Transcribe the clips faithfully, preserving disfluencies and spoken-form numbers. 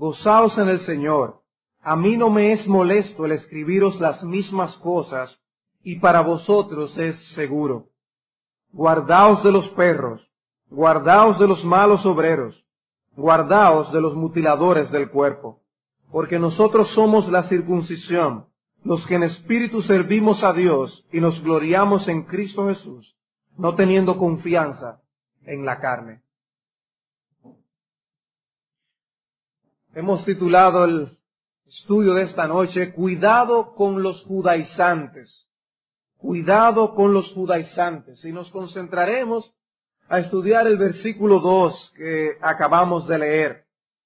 gozaos en el Señor. A mí no me es molesto el escribiros las mismas cosas, y para vosotros es seguro. Guardaos de los perros, guardaos de los malos obreros, guardaos de los mutiladores del cuerpo, porque nosotros somos la circuncisión, los que en espíritu servimos a Dios y nos gloriamos en Cristo Jesús, no teniendo confianza en la carne. Hemos titulado el estudio de esta noche, Cuidado con los judaizantes. Cuidado con los judaizantes. Y nos concentraremos a estudiar el versículo dos que acabamos de leer.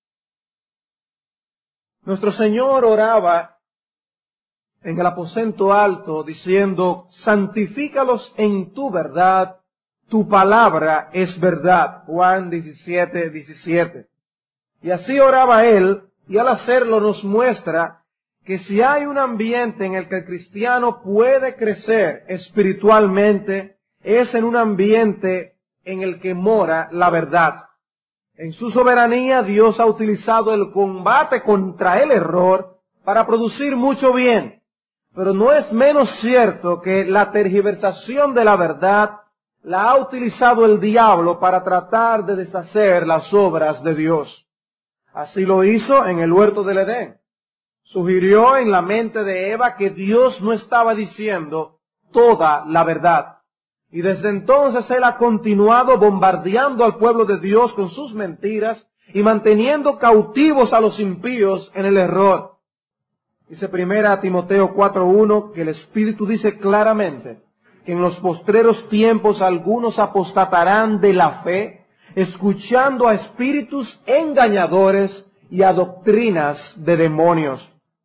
Nuestro Señor oraba en el aposento alto diciendo, santifícalos en tu verdad, tu palabra es verdad. Juan diecisiete, diecisiete. Y así oraba Él, y al hacerlo nos muestra que si hay un ambiente en el que el cristiano puede crecer espiritualmente, es en un ambiente en el que mora la verdad. En su soberanía Dios ha utilizado el combate contra el error para producir mucho bien. Pero no es menos cierto que la tergiversación de la verdad la ha utilizado el diablo para tratar de deshacer las obras de Dios. Así lo hizo en el huerto del Edén. Sugirió en la mente de Eva que Dios no estaba diciendo toda la verdad. Y desde entonces Él ha continuado bombardeando al pueblo de Dios con sus mentiras y manteniendo cautivos a los impíos en el error. Dice primera Timoteo cuatro uno que el Espíritu dice claramente que en los postreros tiempos algunos apostatarán de la fe, escuchando a espíritus engañadores y a doctrinas de demonios.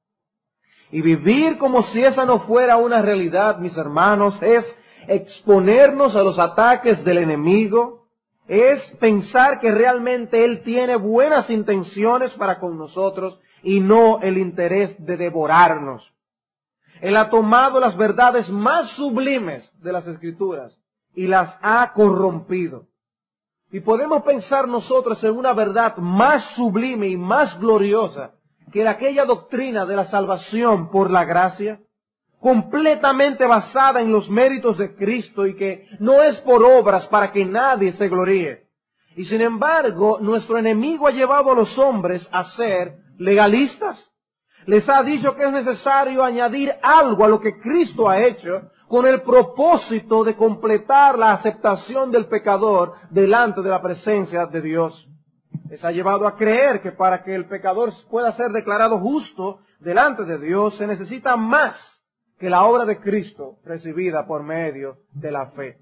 Y vivir como si esa no fuera una realidad, mis hermanos, es exponernos a los ataques del enemigo, es pensar que realmente él tiene buenas intenciones para con nosotros y no el interés de devorarnos. Él ha tomado las verdades más sublimes de las Escrituras y las ha corrompido. Y podemos pensar nosotros en una verdad más sublime y más gloriosa que aquella doctrina de la salvación por la gracia, completamente basada en los méritos de Cristo y que no es por obras para que nadie se gloríe. Y sin embargo, nuestro enemigo ha llevado a los hombres a ser legalistas. Les ha dicho que es necesario añadir algo a lo que Cristo ha hecho con el propósito de completar la aceptación del pecador delante de la presencia de Dios. Les ha llevado a creer que para que el pecador pueda ser declarado justo delante de Dios se necesita más que la obra de Cristo recibida por medio de la fe.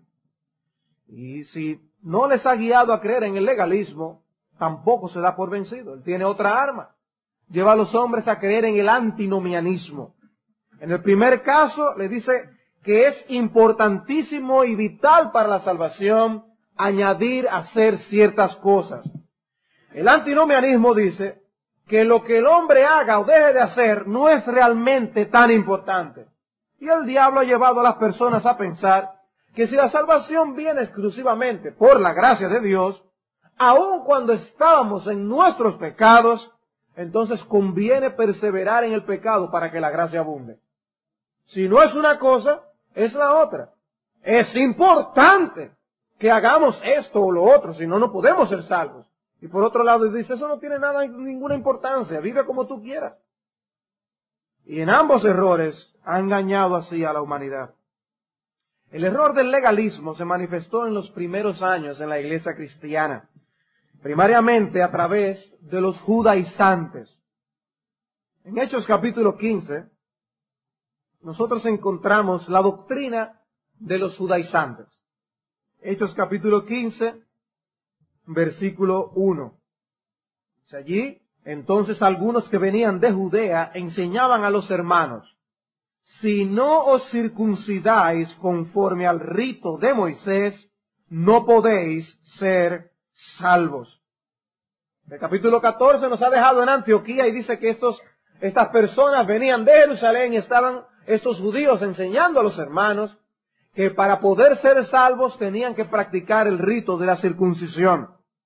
Y si no les ha guiado a creer en el legalismo, tampoco se da por vencido. Él tiene otra arma. Lleva a los hombres a creer en el antinomianismo. En el primer caso le dice que es importantísimo y vital para la salvación añadir, hacer ciertas cosas. El antinomianismo dice que lo que el hombre haga o deje de hacer no es realmente tan importante. Y el diablo ha llevado a las personas a pensar que si la salvación viene exclusivamente por la gracia de Dios, aun cuando estábamos en nuestros pecados, entonces conviene perseverar en el pecado para que la gracia abunde. Si no es una cosa, es la otra. Es importante que hagamos esto o lo otro, si no, no podemos ser salvos. Y por otro lado dice, eso no tiene nada, ninguna importancia, vive como tú quieras. Y en ambos errores ha engañado así a la humanidad. El error del legalismo se manifestó en los primeros años en la iglesia cristiana, primariamente a través de los judaizantes. En Hechos capítulo quince, nosotros encontramos la doctrina de los judaizantes. Hechos capítulo quince, versículo uno. Dice allí, entonces algunos que venían de Judea enseñaban a los hermanos, si no os circuncidáis conforme al rito de Moisés, no podéis ser salvos. El capítulo catorce nos ha dejado en Antioquía y dice que estos, estas personas venían de Jerusalén y estaban estos judíos enseñando a los hermanos que para poder ser salvos tenían que practicar el rito de la circuncisión.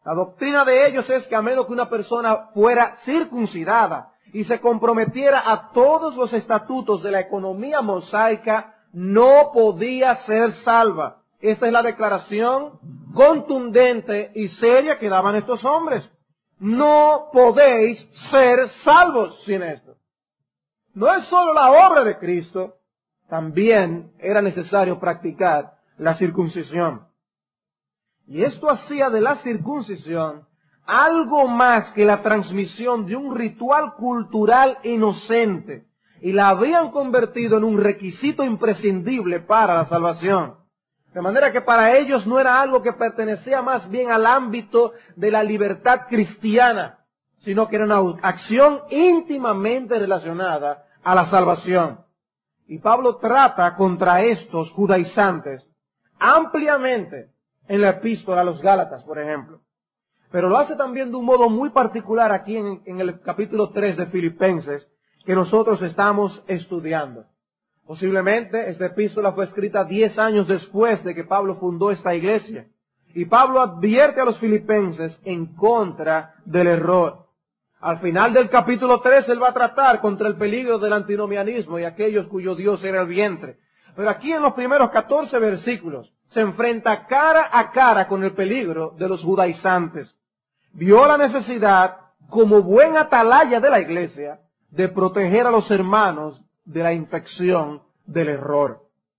La doctrina de ellos es que a menos que una persona fuera circuncidada y se comprometiera a todos los estatutos de la economía mosaica, no podía ser salva. Esta es la declaración contundente y seria que daban estos hombres. No podéis ser salvos sin esto. No es solo la obra de Cristo, también era necesario practicar la circuncisión. Y esto hacía de la circuncisión algo más que la transmisión de un ritual cultural inocente, y la habían convertido en un requisito imprescindible para la salvación. De manera que para ellos no era algo que pertenecía más bien al ámbito de la libertad cristiana, sino que era una acción íntimamente relacionada a la salvación. Y Pablo trata contra estos judaizantes ampliamente en la epístola a los Gálatas, por ejemplo. Pero lo hace también de un modo muy particular aquí en, en el capítulo tres de Filipenses, que nosotros estamos estudiando. Posiblemente esta epístola fue escrita diez años después de que Pablo fundó esta iglesia. Y Pablo advierte a los filipenses en contra del error. Al final del capítulo tres él va a tratar contra el peligro del antinomianismo y aquellos cuyo Dios era el vientre. Pero aquí en los primeros catorce versículos se enfrenta cara a cara con el peligro de los judaizantes. Vio la necesidad, como buen atalaya de la iglesia, de proteger a los hermanos de la infección del error.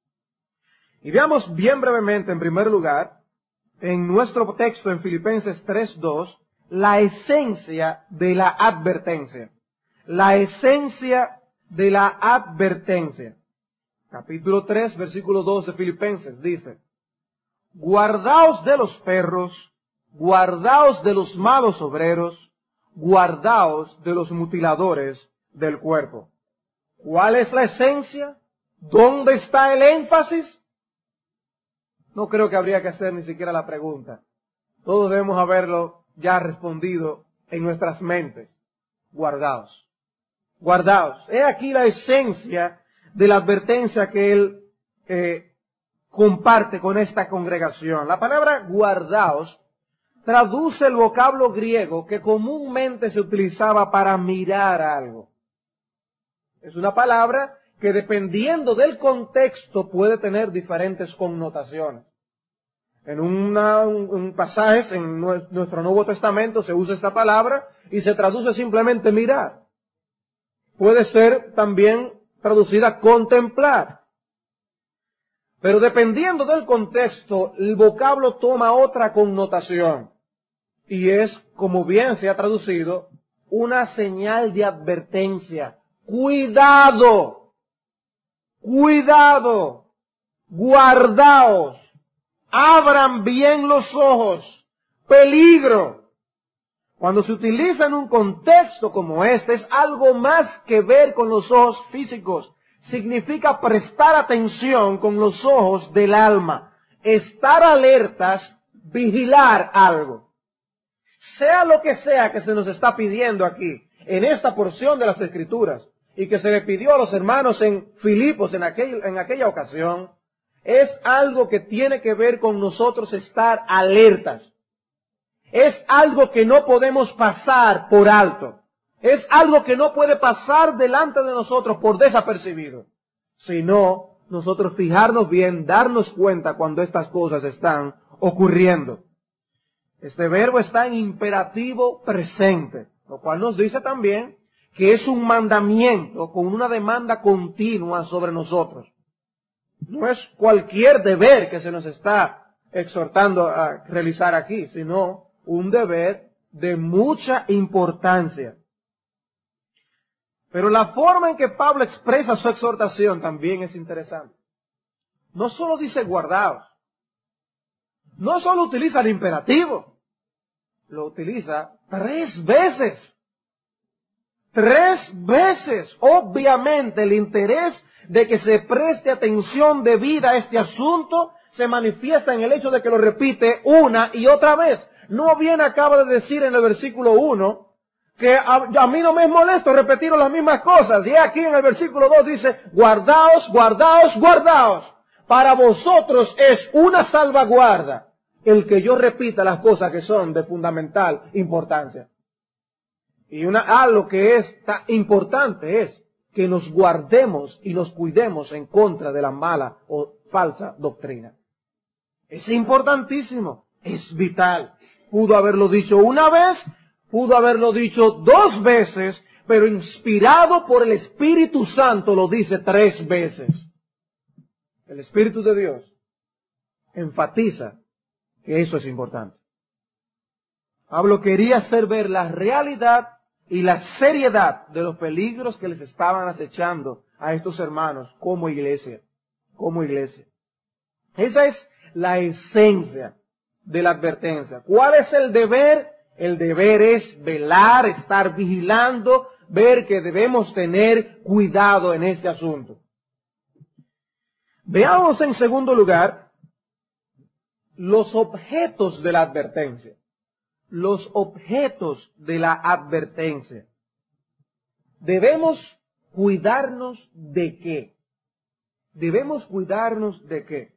Y veamos bien brevemente, en primer lugar, en nuestro texto en Filipenses tres dos, la esencia de la advertencia. La esencia de la advertencia. Capítulo tres, versículo dos de Filipenses dice: guardaos de los perros, guardaos de los malos obreros, guardaos de los mutiladores del cuerpo. ¿Cuál es la esencia? ¿Dónde está el énfasis? No creo que habría que hacer ni siquiera la pregunta. Todos debemos haberlo ya respondido en nuestras mentes. Guardaos. Guardaos. He aquí la esencia de la advertencia que él eh, comparte con esta congregación. La palabra guardaos traduce el vocablo griego que comúnmente se utilizaba para mirar algo. Es una palabra que dependiendo del contexto puede tener diferentes connotaciones. En una, un, un pasaje en nuestro Nuevo Testamento se usa esta palabra y se traduce simplemente mirar. Puede ser también traducida contemplar. Pero dependiendo del contexto, el vocablo toma otra connotación. Y es, como bien se ha traducido, una señal de advertencia. Cuidado, cuidado, guardaos, abran bien los ojos, peligro. Cuando se utiliza en un contexto como este, es algo más que ver con los ojos físicos. Significa prestar atención con los ojos del alma, estar alertas, vigilar algo. Sea lo que sea que se nos está pidiendo aquí, en esta porción de las Escrituras, y que se le pidió a los hermanos en Filipos en, aquel, en aquella ocasión, es algo que tiene que ver con nosotros estar alertas. Es algo que no podemos pasar por alto. Es algo que no puede pasar delante de nosotros por desapercibido, sino nosotros fijarnos bien, darnos cuenta cuando estas cosas están ocurriendo. Este verbo está en imperativo presente, lo cual nos dice también que es un mandamiento con una demanda continua sobre nosotros. No es cualquier deber que se nos está exhortando a realizar aquí, sino un deber de mucha importancia. Pero la forma en que Pablo expresa su exhortación también es interesante. No solo dice guardaos, no solo utiliza el imperativo, lo utiliza tres veces. Tres veces. Obviamente el interés de que se preste atención debida a este asunto se manifiesta en el hecho de que lo repite una y otra vez. No bien acaba de decir en el versículo uno que a, a mí no me es molesto repetir las mismas cosas. Y aquí en el versículo dos dice, guardaos, guardaos, guardaos. Para vosotros es una salvaguarda el que yo repita las cosas que son de fundamental importancia. Y una, algo que es tan importante es que nos guardemos y nos cuidemos en contra de la mala o falsa doctrina. Es importantísimo, es vital. Pudo haberlo dicho una vez, pudo haberlo dicho dos veces, pero inspirado por el Espíritu Santo lo dice tres veces. El Espíritu de Dios enfatiza que eso es importante. Pablo quería hacer ver la realidad y la seriedad de los peligros que les estaban acechando a estos hermanos como iglesia, como iglesia. Esa es la esencia de la advertencia. ¿Cuál es el deber? El deber es velar, estar vigilando, ver que debemos tener cuidado en este asunto. Veamos en segundo lugar los objetos de la advertencia. Los objetos de la advertencia. Debemos cuidarnos de qué. Debemos cuidarnos de qué.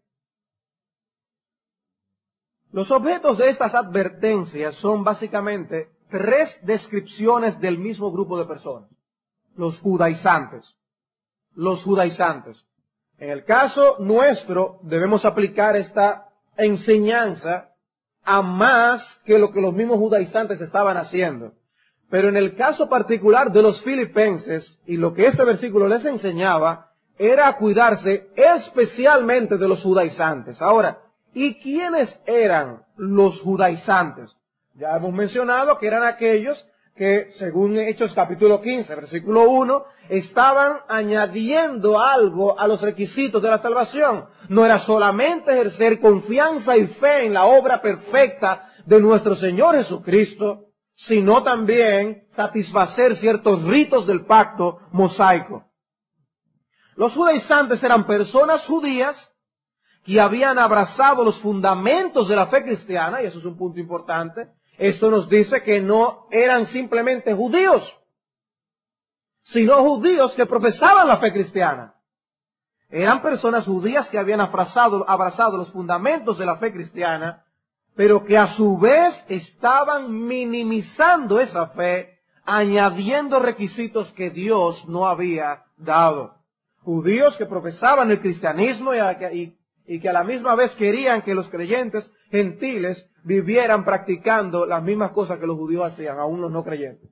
Los objetos de estas advertencias son básicamente tres descripciones del mismo grupo de personas. Los judaizantes. Los judaizantes. En el caso nuestro debemos aplicar esta enseñanza a más que lo que los mismos judaizantes estaban haciendo. Pero en el caso particular de los filipenses, y lo que este versículo les enseñaba, era cuidarse especialmente de los judaizantes. Ahora, ¿y quiénes eran los judaizantes? Ya hemos mencionado que eran aquellos que, según Hechos capítulo quince, versículo uno, estaban añadiendo algo a los requisitos de la salvación. No era solamente ejercer confianza y fe en la obra perfecta de nuestro Señor Jesucristo, sino también satisfacer ciertos ritos del pacto mosaico. Los judaizantes eran personas judías que habían abrazado los fundamentos de la fe cristiana, y eso es un punto importante. Esto nos dice que no eran simplemente judíos, sino judíos que profesaban la fe cristiana. Eran personas judías que habían abrazado, abrazado los fundamentos de la fe cristiana, pero que a su vez estaban minimizando esa fe, añadiendo requisitos que Dios no había dado. Judíos que profesaban el cristianismo y, y, y que a la misma vez querían que los creyentes gentiles vivieran practicando las mismas cosas que los judíos hacían, aún los no creyentes.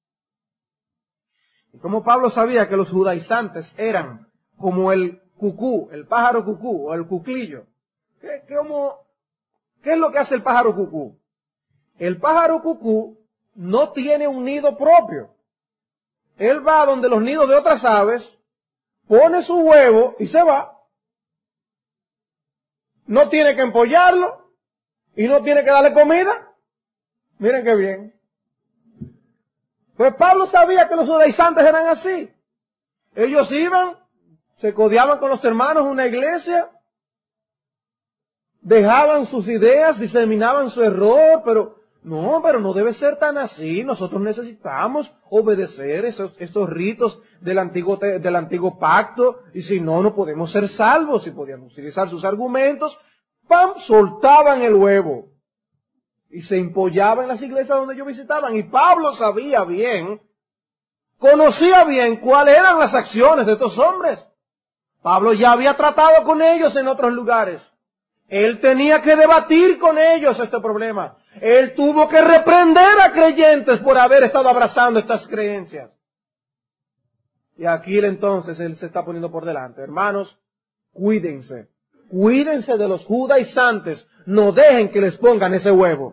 Y como Pablo sabía que los judaizantes eran como el cucú, el pájaro cucú o el cuclillo. ¿Qué, qué, cómo, ¿Qué es lo que hace el pájaro cucú? El pájaro cucú no tiene un nido propio. Él va donde los nidos de otras aves, pone su huevo y se va. No tiene que empollarlo y no tiene que darle comida. Miren qué bien. Pues Pablo sabía que los judaizantes eran así. Ellos iban, se codeaban con los hermanos en una iglesia, dejaban sus ideas, diseminaban su error, pero no, pero no debe ser tan así. Nosotros necesitamos obedecer esos, esos ritos del antiguo, del antiguo pacto, y si no, no podemos ser salvos. Si podían utilizar sus argumentos, ¡pam!, soltaban el huevo y se empollaban en las iglesias donde ellos visitaban. Y Pablo sabía bien, conocía bien cuáles eran las acciones de estos hombres. Pablo ya había tratado con ellos en otros lugares. Él tenía que debatir con ellos este problema. Él tuvo que reprender a creyentes por haber estado abrazando estas creencias. Y aquí entonces él se está poniendo por delante. Hermanos, cuídense. Cuídense de los judaizantes. No dejen que les pongan ese huevo.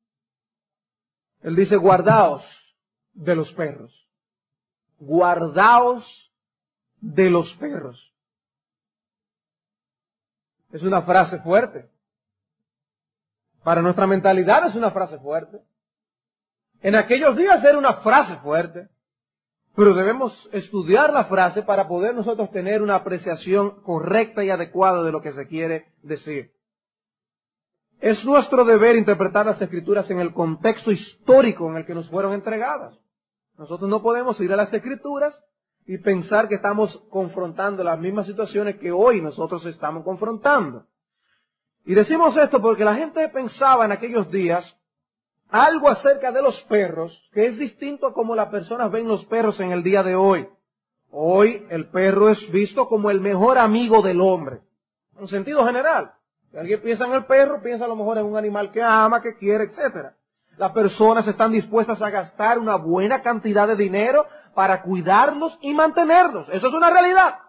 Él dice, guardaos de los perros. Guardaos de los perros. Es una frase fuerte. Para nuestra mentalidad es una frase fuerte. En aquellos días era una frase fuerte. Pero debemos estudiar la frase para poder nosotros tener una apreciación correcta y adecuada de lo que se quiere decir. Es nuestro deber interpretar las Escrituras en el contexto histórico en el que nos fueron entregadas. Nosotros no podemos ir a las Escrituras y pensar que estamos confrontando las mismas situaciones que hoy nosotros estamos confrontando. Y decimos esto porque la gente pensaba en aquellos días algo acerca de los perros, que es distinto a como las personas ven los perros en el día de hoy. Hoy el perro es visto como el mejor amigo del hombre, en sentido general. Si alguien piensa en el perro, piensa a lo mejor en un animal que ama, que quiere, etcétera. Las personas están dispuestas a gastar una buena cantidad de dinero para cuidarlos y mantenerlos. Eso es una realidad.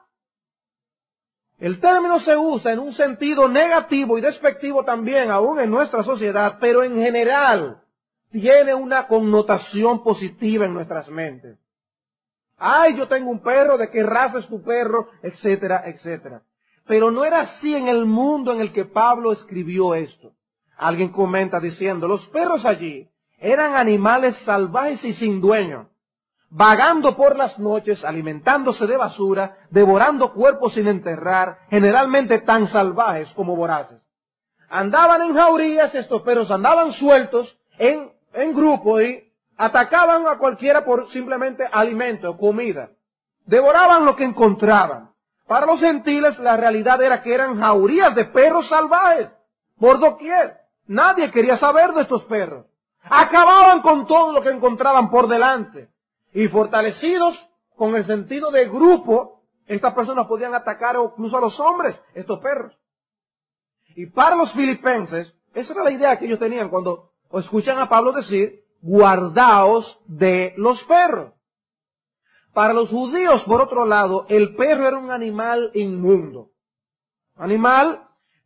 El término se usa en un sentido negativo y despectivo también, aún en nuestra sociedad, pero en general tiene una connotación positiva en nuestras mentes. Ay, yo tengo un perro, ¿de qué raza es tu perro? Etcétera, etcétera. Pero no era así en el mundo en el que Pablo escribió esto. Alguien comenta diciendo, los perros allí eran animales salvajes y sin dueño, vagando por las noches, alimentándose de basura, devorando cuerpos sin enterrar, generalmente tan salvajes como voraces. Andaban en jaurías, estos perros andaban sueltos en, en grupo y atacaban a cualquiera por simplemente alimento o comida. Devoraban lo que encontraban. Para los gentiles la realidad era que eran jaurías de perros salvajes, por doquier. Nadie quería saber de estos perros. Acababan con todo lo que encontraban por delante. Y fortalecidos con el sentido de grupo, estas personas podían atacar incluso a los hombres, estos perros. Y para los filipenses, esa era la idea que ellos tenían cuando escuchan a Pablo decir, guardaos de los perros. Para los judíos, por otro lado, el perro era un animal inmundo. Animal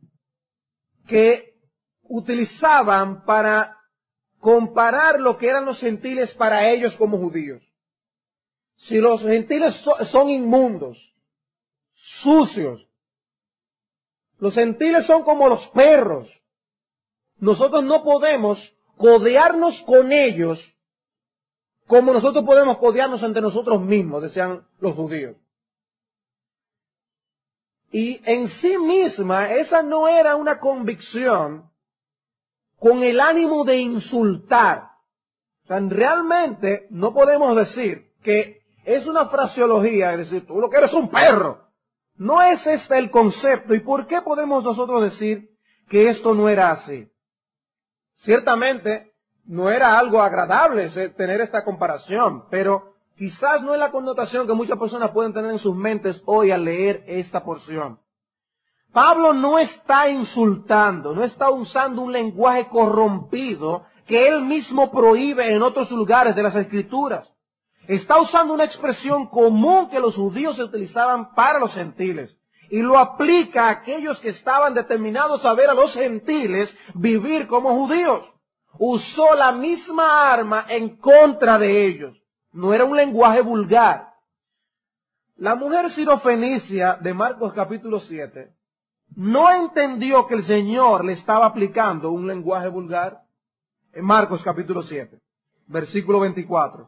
que utilizaban para comparar lo que eran los gentiles para ellos como judíos. Si los gentiles son inmundos, sucios, los gentiles son como los perros, nosotros no podemos codearnos con ellos como nosotros podemos codearnos entre nosotros mismos, decían los judíos. Y en sí misma, esa no era una convicción con el ánimo de insultar. O sea, realmente no podemos decir que es una fraseología, es decir, tú lo que eres un perro. No es este el concepto. ¿Y por qué podemos nosotros decir que esto no era así? Ciertamente, no era algo agradable tener esta comparación, pero quizás no es la connotación que muchas personas pueden tener en sus mentes hoy al leer esta porción. Pablo no está insultando, no está usando un lenguaje corrompido que él mismo prohíbe en otros lugares de las Escrituras. Está usando una expresión común que los judíos utilizaban para los gentiles y lo aplica a aquellos que estaban determinados a ver a los gentiles vivir como judíos. Usó la misma arma en contra de ellos. No era un lenguaje vulgar. La mujer sirofenicia de Marcos capítulo siete no entendió que el Señor le estaba aplicando un lenguaje vulgar. En Marcos capítulo siete, versículo veinticuatro.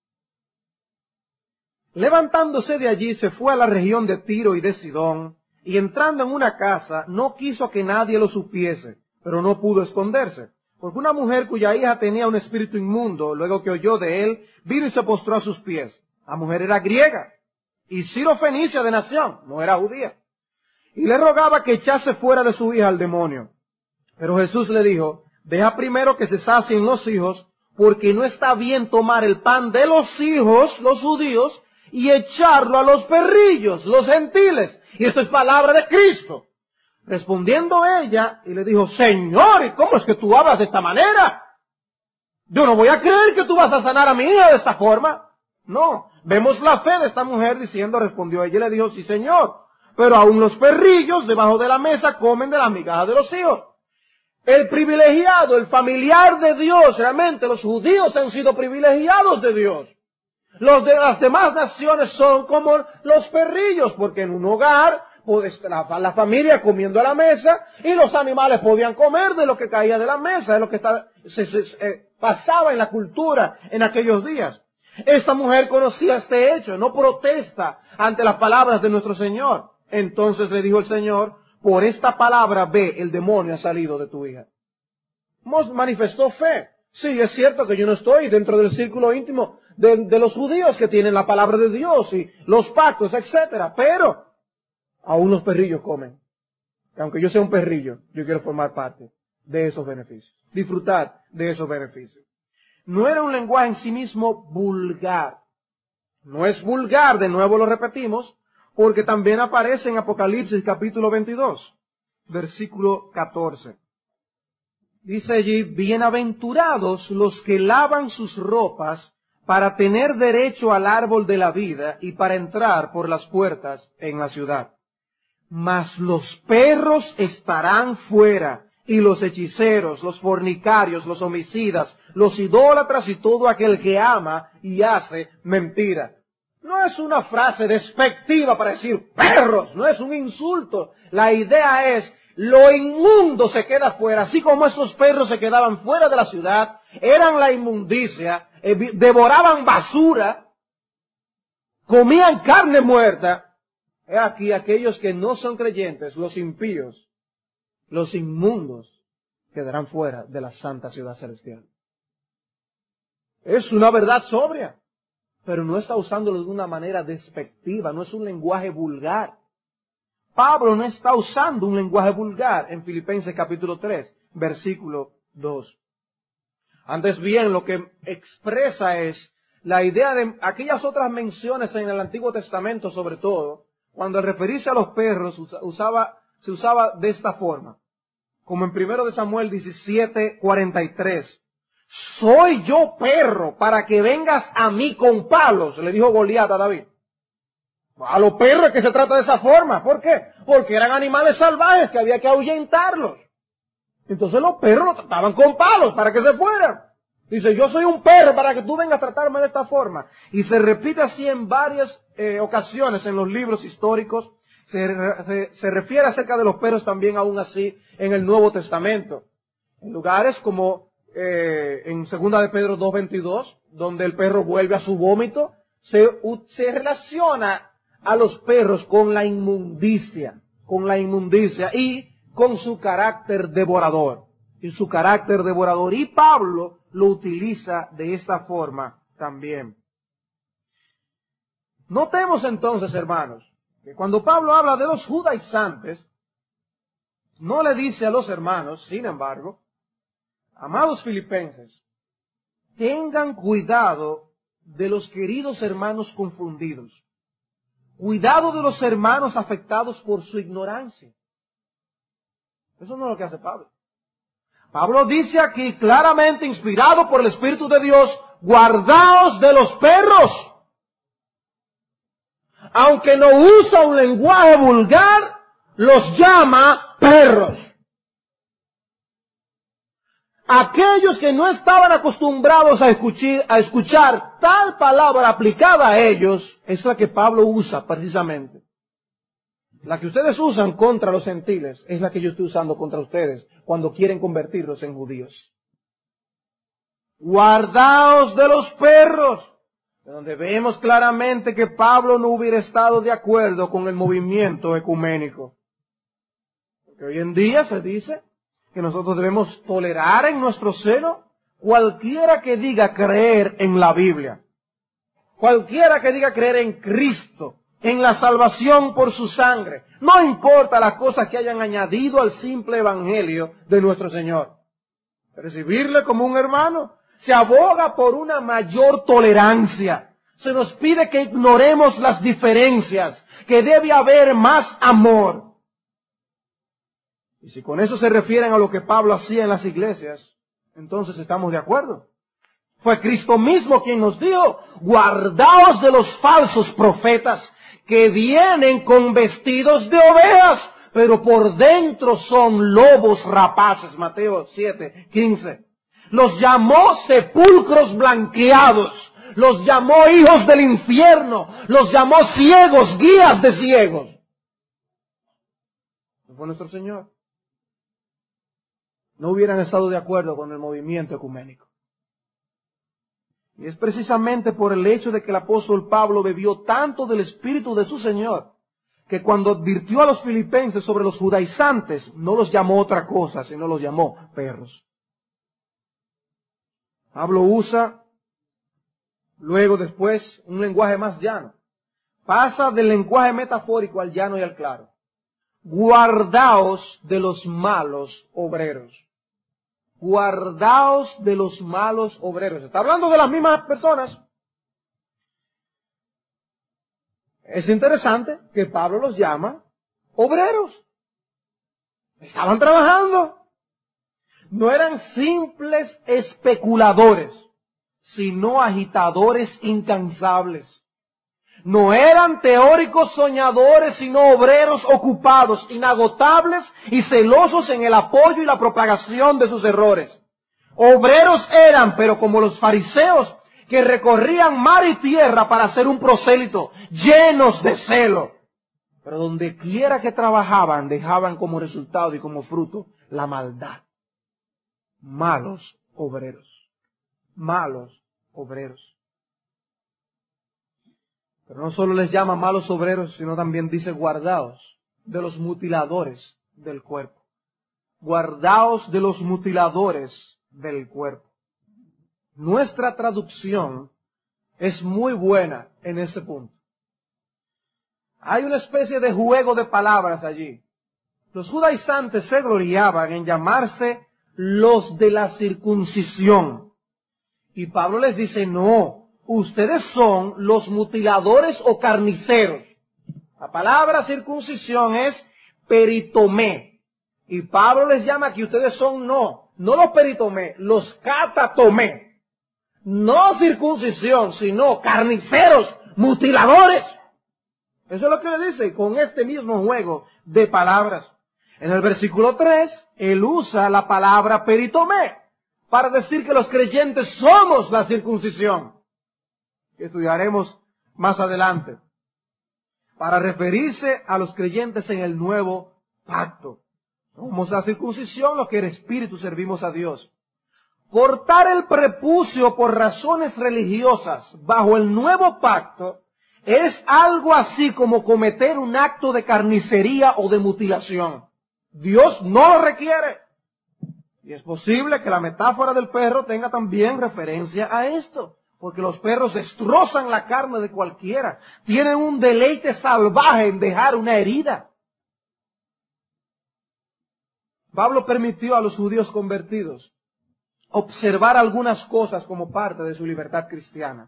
Levantándose de allí se fue a la región de Tiro y de Sidón, y entrando en una casa no quiso que nadie lo supiese, pero no pudo esconderse. Porque una mujer cuya hija tenía un espíritu inmundo, luego que oyó de él, vino y se postró a sus pies. La mujer era griega y sirofenicia de nación, no era judía. Y le rogaba que echase fuera de su hija al demonio. Pero Jesús le dijo, deja primero que se sacien los hijos, porque no está bien tomar el pan de los hijos, los judíos, y echarlo a los perrillos, los gentiles. Y esto es palabra de Cristo. Respondiendo ella, y le dijo, Señor, ¿y cómo es que tú hablas de esta manera? Yo no voy a creer que tú vas a sanar a mi hija de esta forma. No, vemos la fe de esta mujer diciendo, respondió ella y le dijo, sí, Señor, pero aún los perrillos debajo de la mesa comen de las migajas de los hijos. El privilegiado, el familiar de Dios, realmente los judíos han sido privilegiados de Dios. Los de las demás naciones son como los perrillos, porque en un hogar pues, la, la familia comiendo a la mesa y los animales podían comer de lo que caía de la mesa, de lo que estaba, se, se, se, eh, pasaba en la cultura en aquellos días. Esta mujer conocía este hecho, no protesta ante las palabras de nuestro Señor. Entonces le dijo el Señor, por esta palabra ve, el demonio ha salido de tu hija. Manifestó fe. Sí, es cierto que yo no estoy dentro del círculo íntimo de, de los judíos que tienen la palabra de Dios y los pactos, etcétera, pero aún los perrillos comen. Aunque yo sea un perrillo, yo quiero formar parte de esos beneficios, disfrutar de esos beneficios. No era un lenguaje en sí mismo vulgar. No es vulgar, de nuevo lo repetimos, porque también aparece en Apocalipsis capítulo veintidós, versículo catorce. Dice allí, bienaventurados los que lavan sus ropas para tener derecho al árbol de la vida y para entrar por las puertas en la ciudad. Mas los perros estarán fuera, y los hechiceros, los fornicarios, los homicidas, los idólatras y todo aquel que ama y hace mentira. No es una frase despectiva para decir perros, no es un insulto. La idea es, lo inmundo se queda fuera, así como esos perros se quedaban fuera de la ciudad, eran la inmundicia, eh, devoraban basura, comían carne muerta. He aquí aquellos que no son creyentes, los impíos, los inmundos, quedarán fuera de la santa ciudad celestial. Es una verdad sobria, pero no está usándolo de una manera despectiva, no es un lenguaje vulgar. Pablo no está usando un lenguaje vulgar en Filipenses capítulo tres, versículo dos. Antes bien, lo que expresa es la idea de aquellas otras menciones en el Antiguo Testamento, sobre todo, cuando al referirse a los perros usaba, se usaba de esta forma, como en primero de Samuel diecisiete, cuarenta y tres. Soy yo perro para que vengas a mí con palos, le dijo Goliat a David. A los perros es que se trata de esa forma. ¿Por qué? Porque eran animales salvajes que había que ahuyentarlos. Entonces los perros los trataban con palos para que se fueran. Dice, yo soy un perro para que tú vengas a tratarme de esta forma. Y se repite así en varias eh, ocasiones en los libros históricos. Se, se, se refiere acerca de los perros también aún así en el Nuevo Testamento. En lugares como eh, en segunda de Pedro dos veintidós, donde el perro vuelve a su vómito, se, se relaciona a los perros con la inmundicia, con la inmundicia y con su carácter devorador, y su carácter devorador. Y Pablo lo utiliza de esta forma también. Notemos entonces, hermanos, que cuando Pablo habla de los judaizantes, no le dice a los hermanos, sin embargo, amados filipenses, tengan cuidado de los queridos hermanos confundidos. Cuidado de los hermanos afectados por su ignorancia. Eso no es lo que hace Pablo. Pablo dice aquí claramente, inspirado por el Espíritu de Dios, guardaos de los perros. Aunque no usa un lenguaje vulgar, los llama perros. Aquellos que no estaban acostumbrados a escuchar, a escuchar tal palabra aplicada a ellos, es la que Pablo usa precisamente. La que ustedes usan contra los gentiles es la que yo estoy usando contra ustedes cuando quieren convertirlos en judíos. Guardaos de los perros, de donde vemos claramente que Pablo no hubiera estado de acuerdo con el movimiento ecuménico. Porque hoy en día se dice que nosotros debemos tolerar en nuestro seno cualquiera que diga creer en la Biblia, cualquiera que diga creer en Cristo, en la salvación por su sangre, no importa las cosas que hayan añadido al simple evangelio de nuestro Señor. Recibirle como un hermano, se aboga por una mayor tolerancia, se nos pide que ignoremos las diferencias, que debe haber más amor. Y si con eso se refieren a lo que Pablo hacía en las iglesias, entonces estamos de acuerdo. Fue Cristo mismo quien nos dijo, guardaos de los falsos profetas que vienen con vestidos de ovejas, pero por dentro son lobos rapaces. Mateo siete, quince. Los llamó sepulcros blanqueados, los llamó hijos del infierno, los llamó ciegos, guías de ciegos. ¿No fue nuestro Señor? No hubieran estado de acuerdo con el movimiento ecuménico. Y es precisamente por el hecho de que el apóstol Pablo bebió tanto del Espíritu de su Señor, que cuando advirtió a los filipenses sobre los judaizantes, no los llamó otra cosa, sino los llamó perros. Pablo usa, luego después, un lenguaje más llano. Pasa del lenguaje metafórico al llano y al claro. guardaos de los malos obreros. Guardaos de los malos obreros. Está hablando de las mismas personas. Es interesante que Pablo los llama obreros. Estaban trabajando. No eran simples especuladores, sino agitadores incansables. No eran teóricos soñadores, sino obreros ocupados, inagotables y celosos en el apoyo y la propagación de sus errores. Obreros eran, pero como los fariseos, que recorrían mar y tierra para hacer un prosélito, llenos de celo. Pero donde quiera que trabajaban, dejaban como resultado y como fruto la maldad. Malos obreros. Malos obreros. Pero no solo les llama malos obreros, sino también dice guardaos de los mutiladores del cuerpo. Guardaos de los mutiladores del cuerpo. Nuestra traducción es muy buena en ese punto. Hay una especie de juego de palabras allí. Los judaizantes se gloriaban en llamarse los de la circuncisión. Y Pablo les dice, no, ustedes son los mutiladores o carniceros. La palabra circuncisión es peritomé. Y Pablo les llama que ustedes son no, no los peritomé, los catatomé. No circuncisión, sino carniceros, mutiladores. Eso es lo que le dice con este mismo juego de palabras. En el versículo tres, él usa la palabra peritomé para decir que los creyentes somos la circuncisión. Que estudiaremos más adelante. Para referirse a los creyentes en el nuevo pacto. Somos la circuncisión, los que en espíritu servimos a Dios. Cortar el prepucio por razones religiosas bajo el nuevo pacto es algo así como cometer un acto de carnicería o de mutilación. Dios no lo requiere. Y es posible que la metáfora del perro tenga también referencia a esto, porque los perros destrozan la carne de cualquiera. Tienen un deleite salvaje en dejar una herida. Pablo permitió a los judíos convertidos observar algunas cosas como parte de su libertad cristiana.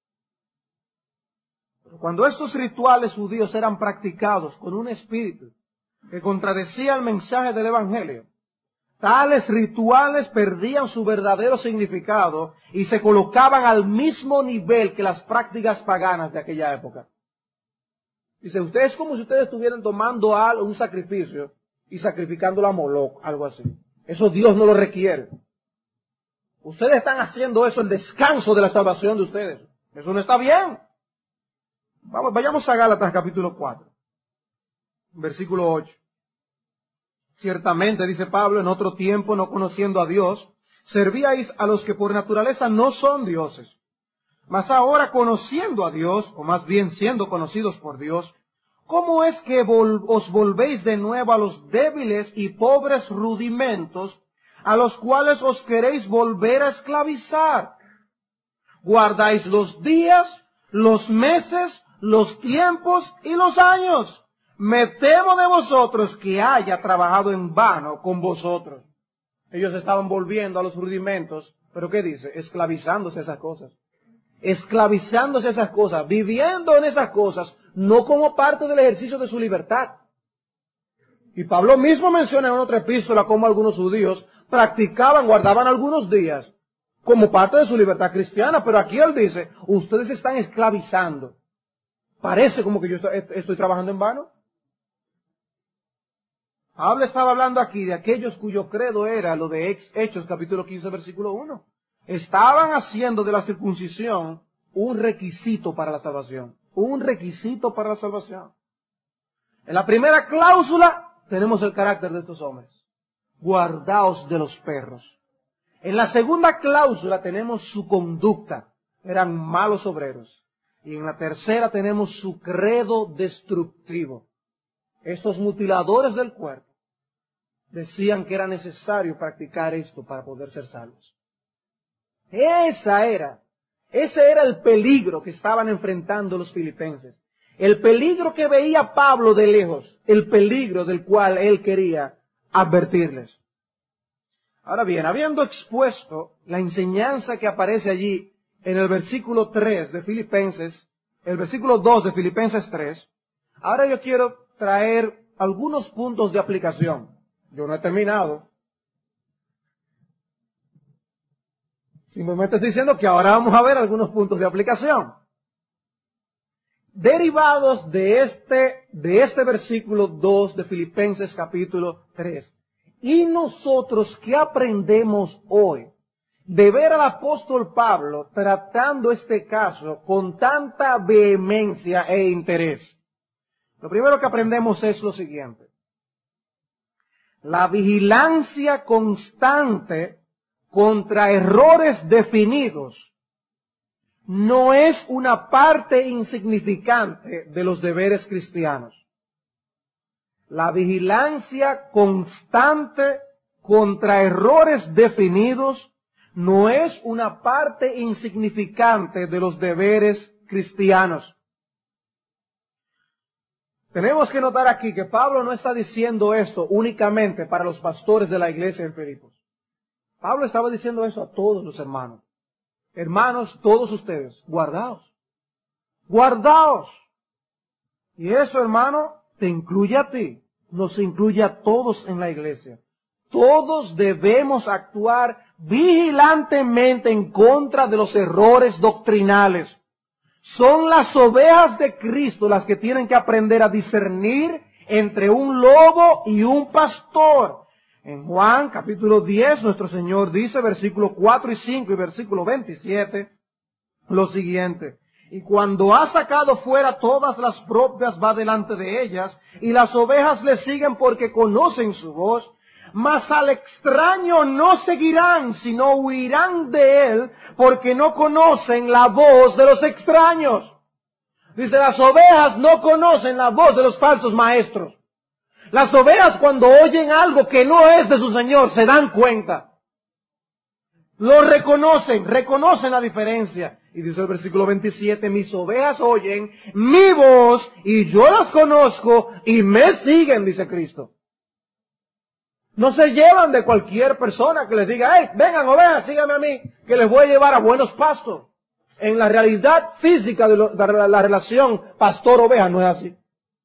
Pero cuando estos rituales judíos eran practicados con un espíritu que contradecía el mensaje del Evangelio, tales rituales perdían su verdadero significado y se colocaban al mismo nivel que las prácticas paganas de aquella época. Dice, ustedes es como si ustedes estuvieran tomando algo, un sacrificio y sacrificándolo a Moloch, algo así. Eso Dios no lo requiere. Ustedes están haciendo eso, el descanso de la salvación de ustedes. Eso no está bien. Vamos, vayamos a Gálatas capítulo cuatro, versículo ocho. Ciertamente, dice Pablo, en otro tiempo, no conociendo a Dios, servíais a los que por naturaleza no son dioses. Mas ahora, conociendo a Dios, o más bien siendo conocidos por Dios, ¿cómo es que vol- os volvéis de nuevo a los débiles y pobres rudimentos a los cuales os queréis volver a esclavizar? Guardáis los días, los meses, los tiempos y los años. Me temo de vosotros que haya trabajado en vano con vosotros. Ellos estaban volviendo a los rudimentos, pero ¿qué dice? Esclavizándose a esas cosas. Esclavizándose a esas cosas, viviendo en esas cosas, no como parte del ejercicio de su libertad. Y Pablo mismo menciona en otra epístola cómo algunos judíos practicaban, guardaban algunos días como parte de su libertad cristiana, pero aquí él dice, ustedes se están esclavizando. Parece como que yo estoy, estoy trabajando en vano. Pablo estaba hablando aquí de aquellos cuyo credo era lo de Hechos capítulo quince versículo uno. Estaban haciendo de la circuncisión un requisito para la salvación. Un requisito para la salvación. En la primera cláusula tenemos el carácter de estos hombres. Guardaos de los perros. En la segunda cláusula tenemos su conducta. Eran malos obreros. Y en la tercera tenemos su credo destructivo. Estos mutiladores del cuerpo decían que era necesario practicar esto para poder ser salvos. Esa era, ese era el peligro que estaban enfrentando los filipenses. El peligro que veía Pablo de lejos, el peligro del cual él quería advertirles. Ahora bien, habiendo expuesto la enseñanza que aparece allí en el versículo tres de Filipenses, el versículo dos de Filipenses tres, ahora yo quiero traer algunos puntos de aplicación. Yo no he terminado. Simplemente estoy diciendo que ahora vamos a ver algunos puntos de aplicación. Derivados de este, de este versículo dos de Filipenses capítulo tres. ¿Y nosotros qué aprendemos hoy de ver al apóstol Pablo tratando este caso con tanta vehemencia e interés? Lo primero que aprendemos es lo siguiente. La vigilancia constante contra errores definidos no es una parte insignificante de los deberes cristianos. La vigilancia constante contra errores definidos no es una parte insignificante de los deberes cristianos. Tenemos que notar aquí que Pablo no está diciendo esto únicamente para los pastores de la iglesia en Filipos. Pablo estaba diciendo eso a todos los hermanos. Hermanos, todos ustedes, guardaos. Guardaos. Y eso, hermano, te incluye a ti. Nos incluye a todos en la iglesia. Todos debemos actuar vigilantemente en contra de los errores doctrinales. Son las ovejas de Cristo las que tienen que aprender a discernir entre un lobo y un pastor. En Juan capítulo diez, nuestro Señor dice, versículos cuatro y cinco y versículo veintisiete, lo siguiente. Y cuando ha sacado fuera todas las propias, va delante de ellas, y las ovejas le siguen porque conocen su voz, mas al extraño no seguirán, sino huirán de él, porque no conocen la voz de los extraños. Dice, las ovejas no conocen la voz de los falsos maestros. Las ovejas cuando oyen algo que no es de su Señor, se dan cuenta. Lo reconocen, reconocen la diferencia. Y dice el versículo veintisiete, mis ovejas oyen mi voz y yo las conozco y me siguen, dice Cristo. No se llevan de cualquier persona que les diga, hey, vengan ovejas, síganme a mí, que les voy a llevar a buenos pastos. En la realidad física de, lo, de la relación pastor-oveja no es así.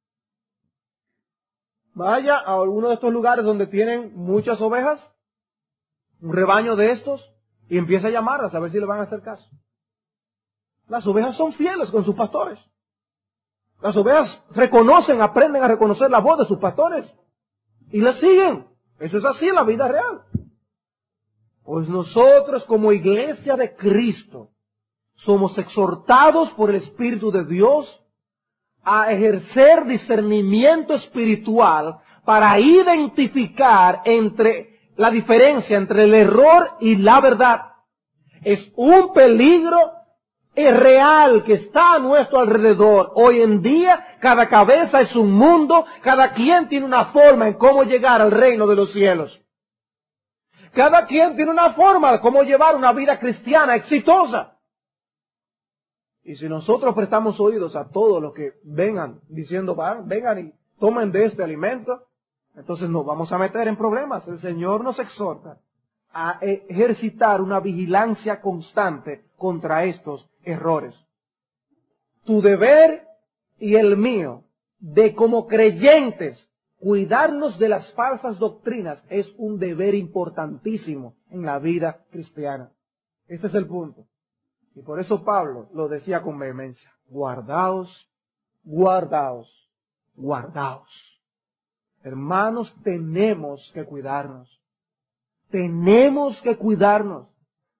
Vaya a alguno de estos lugares donde tienen muchas ovejas, un rebaño de estos, y empieza a llamarlas a ver si le van a hacer caso. Las ovejas son fieles con sus pastores. Las ovejas reconocen, aprenden a reconocer la voz de sus pastores y les siguen. Eso es así en la vida real. Pues nosotros como iglesia de Cristo somos exhortados por el Espíritu de Dios a ejercer discernimiento espiritual para identificar entre la diferencia entre el error y la verdad. Es un peligro real que está a nuestro alrededor. Hoy en día, cada cabeza es un mundo, cada quien tiene una forma en cómo llegar al reino de los cielos. Cada quien tiene una forma de cómo llevar una vida cristiana exitosa. Y si nosotros prestamos oídos a todos los que vengan diciendo, van, vengan y tomen de este alimento, entonces nos vamos a meter en problemas. El Señor nos exhorta a ejercitar una vigilancia constante contra estos errores. Tu deber y el mío, de como creyentes, cuidarnos de las falsas doctrinas, es un deber importantísimo en la vida cristiana. Este es el punto. Y por eso Pablo lo decía con vehemencia. Guardaos, guardaos, guardaos. Hermanos, tenemos que cuidarnos. Tenemos que cuidarnos.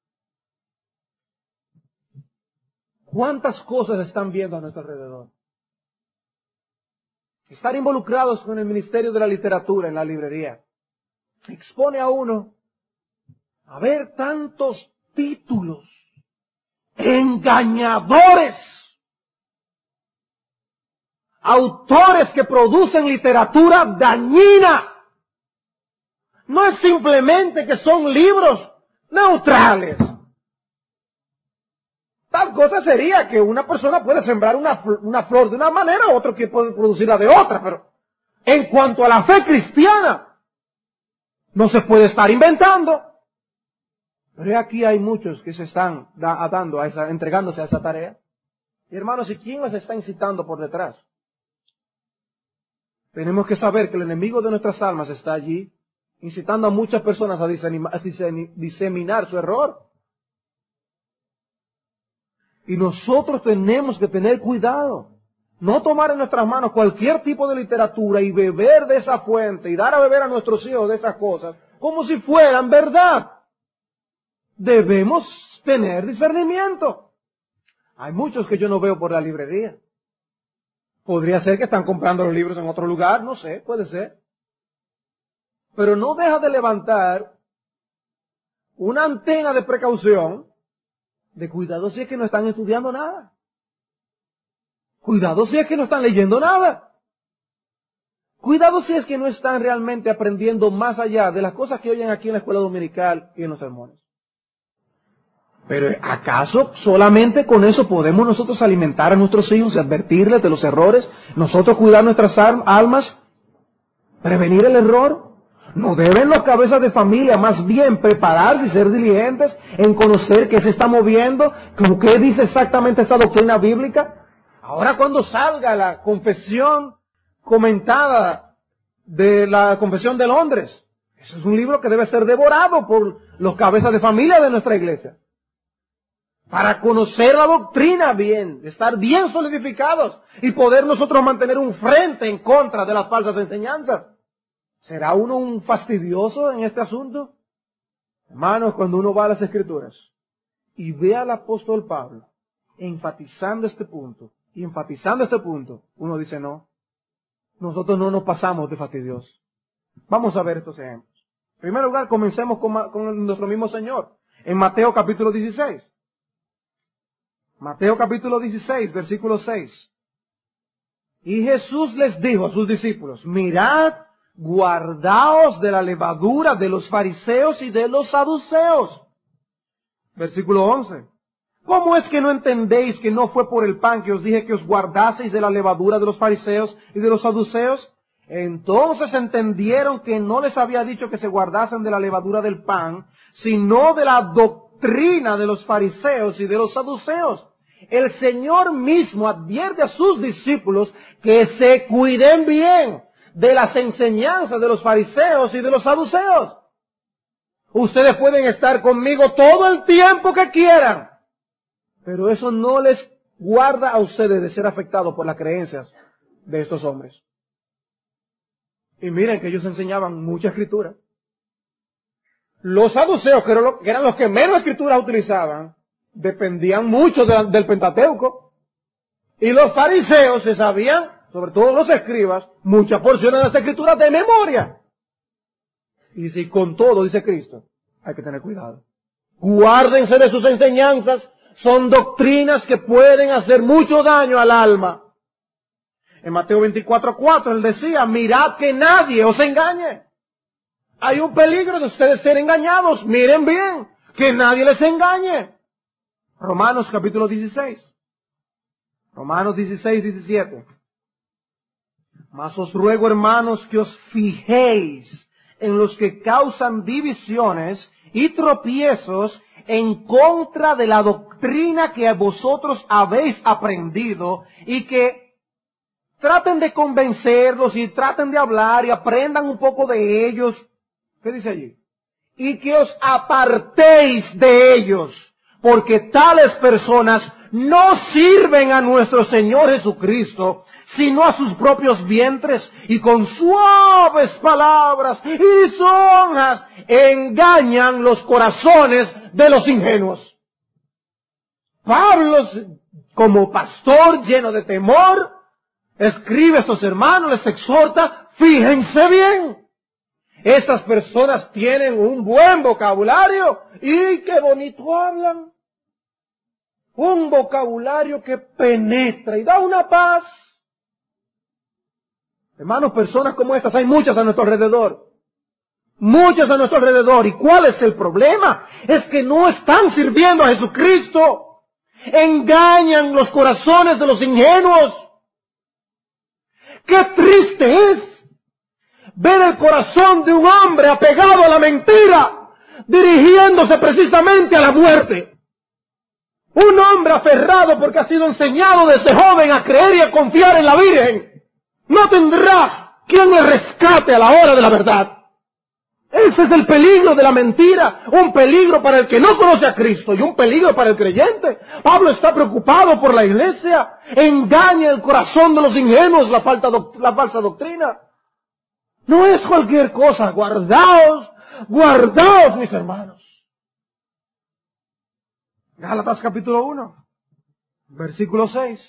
¿Cuántas cosas están viendo a nuestro alrededor? Estar involucrados con el ministerio de la literatura en la librería expone a uno a ver tantos títulos engañadores, autores que producen literatura dañina. No es simplemente que son libros neutrales. Tal cosa sería que una persona puede sembrar una, una flor de una manera, otro que puede producirla de otra, pero en cuanto a la fe cristiana, no se puede estar inventando. Pero aquí hay muchos que se están da, dando a esa, entregándose a esa tarea. Y hermanos, ¿y quién les está incitando por detrás? Tenemos que saber que el enemigo de nuestras almas está allí, incitando a muchas personas a diseminar su error. Y nosotros tenemos que tener cuidado. No tomar en nuestras manos cualquier tipo de literatura y beber de esa fuente y dar a beber a nuestros hijos de esas cosas como si fueran verdad. Debemos tener discernimiento. Hay muchos que yo no veo por la librería. Podría ser que están comprando los libros en otro lugar, no sé, puede ser. Pero no deja de levantar una antena de precaución, de cuidado si es que no están estudiando nada. Cuidado si es que no están leyendo nada. Cuidado si es que no están realmente aprendiendo más allá de las cosas que oyen aquí en la escuela dominical y en los sermones. Pero ¿acaso solamente con eso podemos nosotros alimentar a nuestros hijos y advertirles de los errores? ¿Nosotros cuidar nuestras almas? ¿Prevenir el error? ¿No deben los cabezas de familia más bien prepararse y ser diligentes en conocer qué se está moviendo? ¿Cómo qué dice exactamente esa doctrina bíblica? Ahora cuando salga la confesión comentada de la Confesión de Londres, eso es un libro que debe ser devorado por los cabezas de familia de nuestra iglesia. Para conocer la doctrina bien, estar bien solidificados y poder nosotros mantener un frente en contra de las falsas enseñanzas. ¿Será uno un fastidioso en este asunto? Hermanos, cuando uno va a las Escrituras y ve al apóstol Pablo enfatizando este punto y enfatizando este punto, uno dice no, nosotros no nos pasamos de fastidiosos. Vamos a ver estos ejemplos. En primer lugar, comencemos con, con nuestro mismo Señor, en Mateo capítulo dieciséis. Mateo capítulo dieciséis, versículo seis. Y Jesús les dijo a sus discípulos, mirad, guardaos de la levadura de los fariseos y de los saduceos. Versículo once. ¿Cómo es que no entendéis que no fue por el pan que os dije que os guardaseis de la levadura de los fariseos y de los saduceos? Entonces entendieron que no les había dicho que se guardasen de la levadura del pan, sino de la doctrina de los fariseos y de los saduceos. El Señor mismo advierte a sus discípulos que se cuiden bien de las enseñanzas de los fariseos y de los saduceos. Ustedes pueden estar conmigo todo el tiempo que quieran, pero eso no les guarda a ustedes de ser afectados por las creencias de estos hombres. Y miren que ellos enseñaban mucha escritura. Los saduceos, que eran los que menos escritura utilizaban, dependían mucho de, del Pentateuco. Y los fariseos se sabían, sobre todo los escribas, muchas porciones de las escrituras de memoria. Y si con todo, dice Cristo, hay que tener cuidado. Guárdense de sus enseñanzas, son doctrinas que pueden hacer mucho daño al alma. En Mateo veinticuatro cuatro él decía, mirad que nadie os engañe. Hay un peligro de ustedes ser engañados. Miren bien, que nadie les engañe. Romanos capítulo dieciséis. Romanos dieciséis, diecisiete. Mas os ruego, hermanos, que os fijéis en los que causan divisiones y tropiezos en contra de la doctrina que vosotros habéis aprendido, y que traten de convencerlos y traten de hablar y aprendan un poco de ellos. ¿Qué dice allí? Y que os apartéis de ellos, porque tales personas no sirven a nuestro Señor Jesucristo, sino a sus propios vientres, y con suaves palabras y lisonjas engañan los corazones de los ingenuos. Pablo, como pastor lleno de temor, escribe a estos hermanos, les exhorta, fíjense bien. Estas personas tienen un buen vocabulario y qué bonito hablan. Un vocabulario que penetra y da una paz. Hermanos, personas como estas hay muchas a nuestro alrededor. Muchas a nuestro alrededor. ¿Y cuál es el problema? Es que no están sirviendo a Jesucristo. engañan los corazones de los ingenuos. ¡Qué triste es ver el corazón de un hombre apegado a la mentira, dirigiéndose precisamente a la muerte! Un hombre aferrado porque ha sido enseñado desde joven a creer y a confiar en la Virgen, no tendrá quien le rescate a la hora de la verdad. Ese es el peligro de la mentira, un peligro para el que no conoce a Cristo y un peligro para el creyente. Pablo está preocupado por la iglesia, engaña el corazón de los ingenuos la, falta la falsa doctrina. No es cualquier cosa, guardaos, guardaos mis hermanos. Gálatas capítulo uno, versículo seis.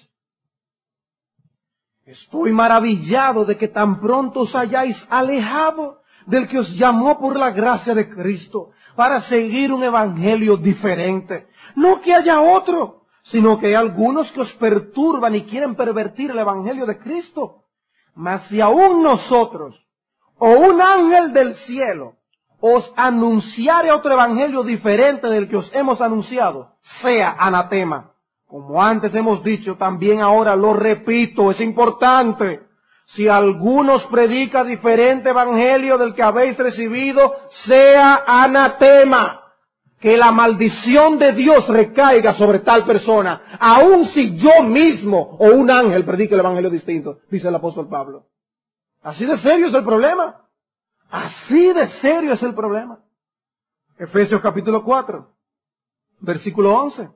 Estoy maravillado de que tan pronto os hayáis alejado del que os llamó por la gracia de Cristo para seguir un evangelio diferente. No que haya otro, sino que hay algunos que os perturban y quieren pervertir el evangelio de Cristo. Mas si aún nosotros, o un ángel del cielo, os anunciare otro evangelio diferente del que os hemos anunciado, sea anatema. Como antes hemos dicho, también ahora lo repito, es importante. Si alguno os predica diferente evangelio del que habéis recibido, sea anatema. Que la maldición de Dios recaiga sobre tal persona, aun si yo mismo o un ángel predique el evangelio distinto, dice el apóstol Pablo. Así de serio es el problema. Así de serio es el problema. Efesios capítulo cuatro, versículo once.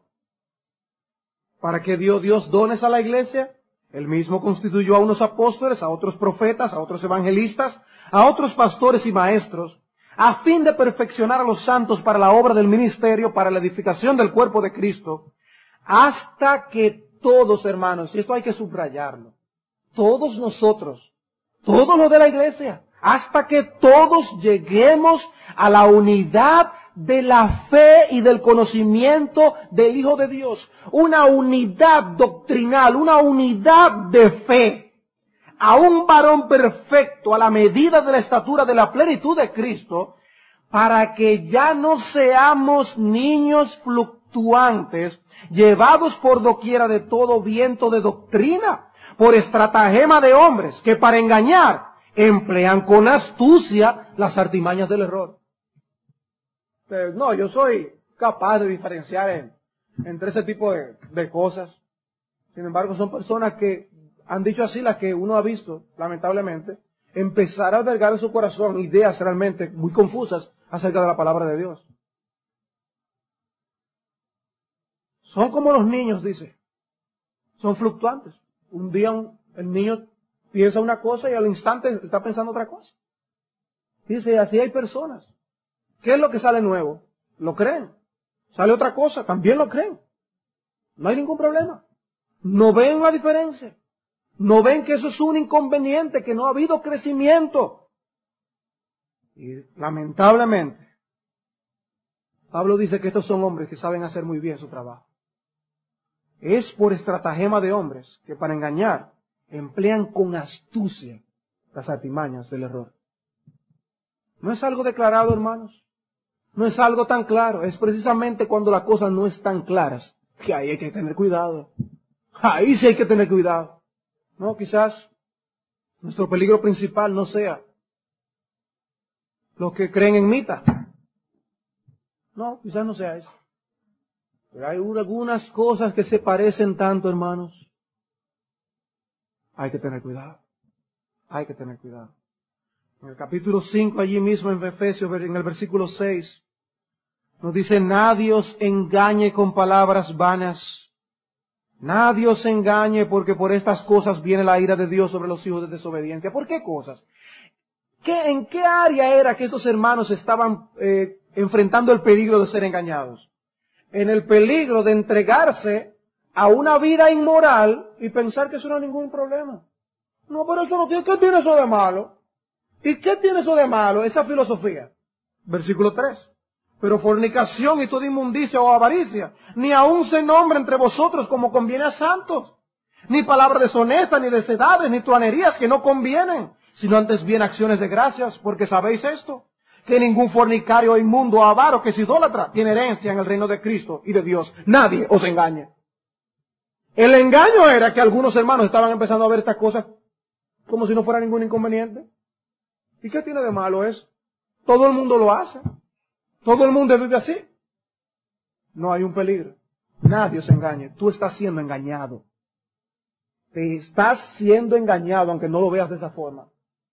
¿Para qué dio Dios dones a la iglesia? Él mismo constituyó a unos apóstoles, a otros profetas, a otros evangelistas, a otros pastores y maestros, a fin de perfeccionar a los santos para la obra del ministerio, para la edificación del cuerpo de Cristo, hasta que todos, hermanos, y esto hay que subrayarlo, todos nosotros, todos los de la iglesia, hasta que todos lleguemos a la unidad de la fe y del conocimiento del Hijo de Dios. Una unidad doctrinal, una unidad de fe. A un varón perfecto, a la medida de la estatura de la plenitud de Cristo, para que ya no seamos niños fluctuantes, llevados por doquiera de todo viento de doctrina, por estratagema de hombres, que para engañar emplean con astucia las artimañas del error. Entonces, no, yo soy capaz de diferenciar en, entre ese tipo de, de cosas. Sin embargo, son personas que han dicho así, las que uno ha visto, lamentablemente, empezar a albergar en su corazón ideas realmente muy confusas acerca de la palabra de Dios. Son como los niños, dice. Son fluctuantes. Un día un, el niño piensa una cosa y al instante está pensando otra cosa. Dice, así hay personas. ¿Qué es lo que sale nuevo? Lo creen. Sale otra cosa, también lo creen. No hay ningún problema. No ven la diferencia. No ven que eso es un inconveniente, que no ha habido crecimiento. Y lamentablemente, Pablo dice que estos son hombres que saben hacer muy bien su trabajo. Es por estratagema de hombres que para engañar emplean con astucia las artimañas del error. No es algo declarado, hermanos. No es algo tan claro. Es precisamente cuando las cosas no están claras que ahí hay que tener cuidado. Ahí sí hay que tener cuidado. No, quizás nuestro peligro principal no sea los que creen en mitas. No, quizás no sea eso. Pero hay algunas cosas que se parecen tanto, hermanos. Hay que tener cuidado. Hay que tener cuidado. En el capítulo cinco, allí mismo en Efesios, en el versículo seis, nos dice, nadie os engañe con palabras vanas. Nadie os engañe, porque por estas cosas viene la ira de Dios sobre los hijos de desobediencia. ¿Por qué cosas? ¿Qué, ¿En qué área era que estos hermanos estaban eh, enfrentando el peligro de ser engañados? En el peligro de entregarse a una vida inmoral y pensar que eso no es ningún problema. No, pero eso no tiene, ¿qué tiene eso de malo? ¿Y qué tiene eso de malo? Esa filosofía. Versículo tres. Pero fornicación y toda inmundicia o avaricia, ni aun se nombra entre vosotros como conviene a santos, ni palabras deshonestas, ni necedades, ni truanerías que no convienen, sino antes bien acciones de gracias, porque sabéis esto, que ningún fornicario, inmundo o avaro que es idólatra tiene herencia en el reino de Cristo y de Dios. Nadie os engañe. El engaño era que algunos hermanos estaban empezando a ver estas cosas como si no fuera ningún inconveniente. ¿Y qué tiene de malo eso? Todo el mundo lo hace. Todo el mundo vive así. No hay un peligro. Nadie se engañe. Tú estás siendo engañado. Te estás siendo engañado, aunque no lo veas de esa forma.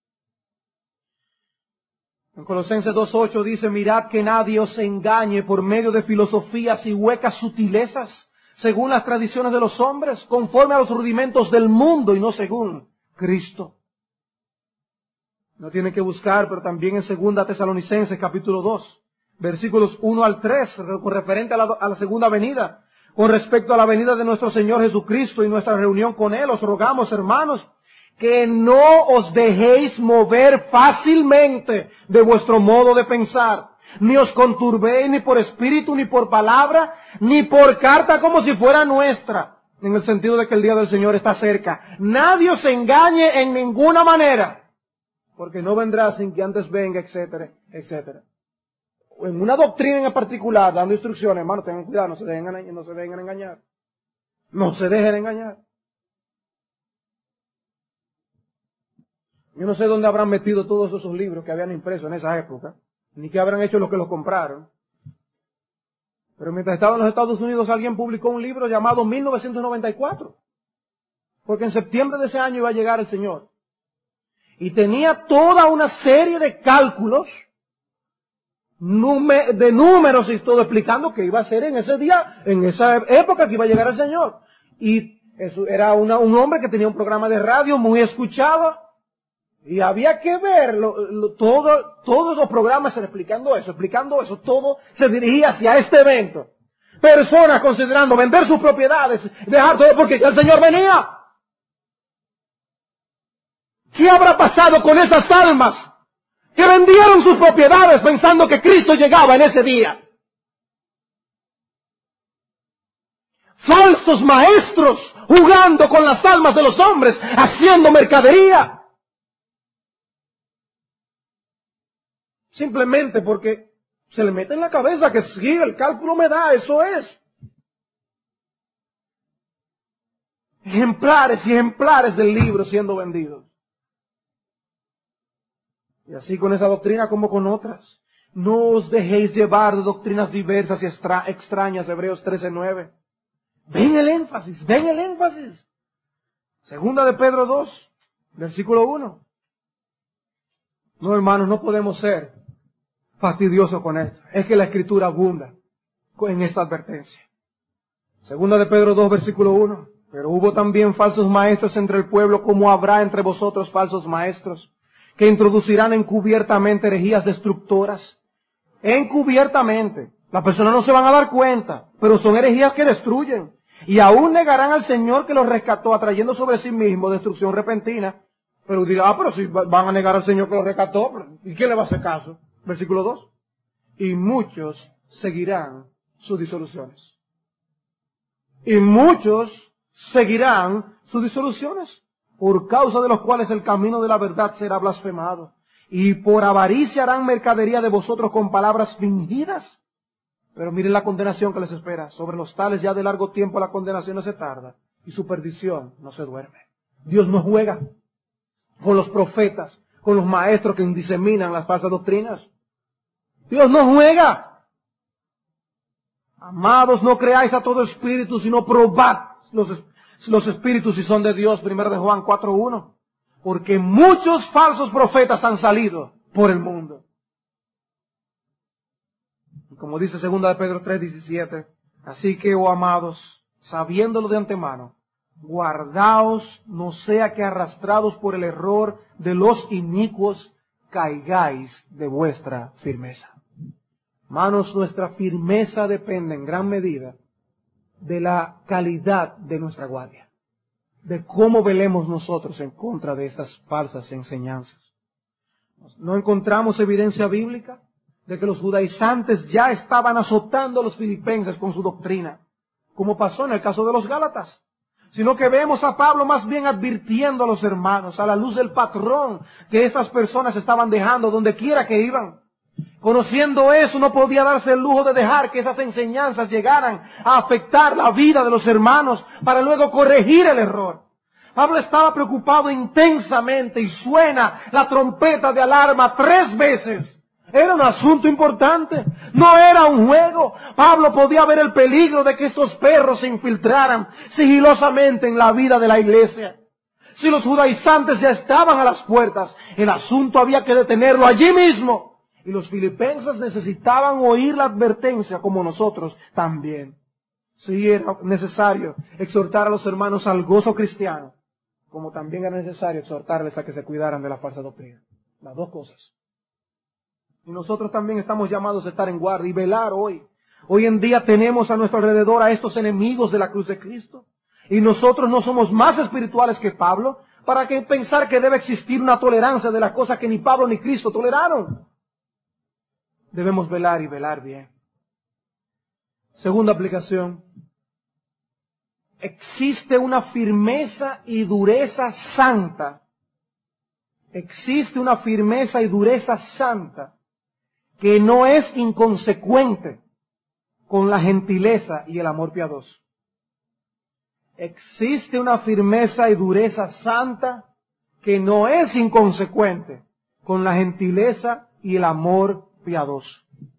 En Colosenses dos ocho dice, mirad que nadie os engañe por medio de filosofías y huecas sutilezas, según las tradiciones de los hombres, conforme a los rudimentos del mundo y no según Cristo. No tienen que buscar, pero también en Segunda Tesalonicenses capítulo dos, versículos uno al tres, con referente a la, a la segunda venida. Con respecto a la venida de nuestro Señor Jesucristo y nuestra reunión con Él, os rogamos, hermanos, que no os dejéis mover fácilmente de vuestro modo de pensar, ni os conturbéis ni por espíritu, ni por palabra, ni por carta como si fuera nuestra, en el sentido de que el día del Señor está cerca. Nadie os engañe en ninguna manera, porque no vendrá sin que antes venga, etcétera, etcétera. En una doctrina en particular, dando instrucciones, hermano, tengan cuidado, no se dejen, no se dejen engañar. No se dejen engañar. Yo no sé dónde habrán metido todos esos libros que habían impreso en esa época, ni qué habrán hecho los que los compraron. Pero mientras estaba en los Estados Unidos, alguien publicó un libro llamado mil novecientos noventa y cuatro. Porque en septiembre de ese año iba a llegar el Señor. Y tenía toda una serie de cálculos, de números y todo, explicando que iba a ser en ese día, en esa época que iba a llegar el Señor. Y eso era una, un hombre que tenía un programa de radio muy escuchado. Y había que ver lo, lo, todo, todos los programas explicando eso, explicando eso, todo se dirigía hacia este evento. Personas considerando vender sus propiedades, dejar todo porque ya el Señor venía. ¿Qué habrá pasado con esas almas que vendieron sus propiedades pensando que Cristo llegaba en ese día? Falsos maestros jugando con las almas de los hombres, haciendo mercadería. Simplemente porque se le mete en la cabeza que sí, el cálculo me da, eso es. Ejemplares y ejemplares del libro siendo vendidos. Y así con esa doctrina como con otras. No os dejéis llevar de doctrinas diversas y extra, extrañas, Hebreos trece nueve. Ven el énfasis, ven el énfasis. Segunda de Pedro dos, versículo uno. No, hermanos, no podemos ser fastidiosos con esto. Es que la Escritura abunda en esta advertencia. Segunda de Pedro dos, versículo uno. Pero hubo también falsos maestros entre el pueblo, como habrá entre vosotros falsos maestros, que introducirán encubiertamente herejías destructoras. Encubiertamente. Las personas no se van a dar cuenta, pero son herejías que destruyen. Y aún negarán al Señor que los rescató, atrayendo sobre sí mismo destrucción repentina. Pero dirá, ah, pero si van a negar al Señor que los rescató, ¿y quién le va a hacer caso? Versículo dos. Y muchos seguirán sus disoluciones. Y muchos seguirán sus disoluciones, por causa de los cuales el camino de la verdad será blasfemado. Y por avaricia harán mercadería de vosotros con palabras fingidas. Pero miren la condenación que les espera. Sobre los tales ya de largo tiempo la condenación no se tarda, y su perdición no se duerme. Dios no juega con los profetas, con los maestros que diseminan las falsas doctrinas. Dios no juega. Amados, no creáis a todo espíritu, sino probad los, los espíritus si son de Dios. Primero de Juan cuatro uno. Porque muchos falsos profetas han salido por el mundo. Y como dice segunda de Pedro tres diecisiete, así que, oh amados, sabiéndolo de antemano, guardaos, no sea que arrastrados por el error de los inicuos, caigáis de vuestra firmeza. Hermanos, nuestra firmeza depende en gran medida de la calidad de nuestra guardia, de cómo velemos nosotros en contra de estas falsas enseñanzas. ¿No encontramos evidencia bíblica de que los judaizantes ya estaban azotando a los filipenses con su doctrina, como pasó en el caso de los gálatas? Sino que vemos a Pablo más bien advirtiendo a los hermanos, a la luz del patrón que esas personas estaban dejando donde quiera que iban. Conociendo eso, no podía darse el lujo de dejar que esas enseñanzas llegaran a afectar la vida de los hermanos para luego corregir el error. Pablo estaba preocupado intensamente y suena la trompeta de alarma tres veces. Era un asunto importante, no era un juego. Pablo podía ver el peligro de que estos perros se infiltraran sigilosamente en la vida de la iglesia. Si los judaizantes ya estaban a las puertas, el asunto había que detenerlo allí mismo. Y los filipenses necesitaban oír la advertencia como nosotros también. Sí, era necesario exhortar a los hermanos al gozo cristiano, como también era necesario exhortarles a que se cuidaran de la falsa doctrina. Las dos cosas. Y nosotros también estamos llamados a estar en guardia y velar hoy. Hoy en día tenemos a nuestro alrededor a estos enemigos de la cruz de Cristo. Y nosotros no somos más espirituales que Pablo para que pensar que debe existir una tolerancia de las cosas que ni Pablo ni Cristo toleraron. Debemos velar y velar bien. Segunda aplicación. Existe una firmeza y dureza santa. Existe una firmeza y dureza santa que no es inconsecuente con la gentileza y el amor piadoso. Existe una firmeza y dureza santa que no es inconsecuente con la gentileza y el amor piadoso.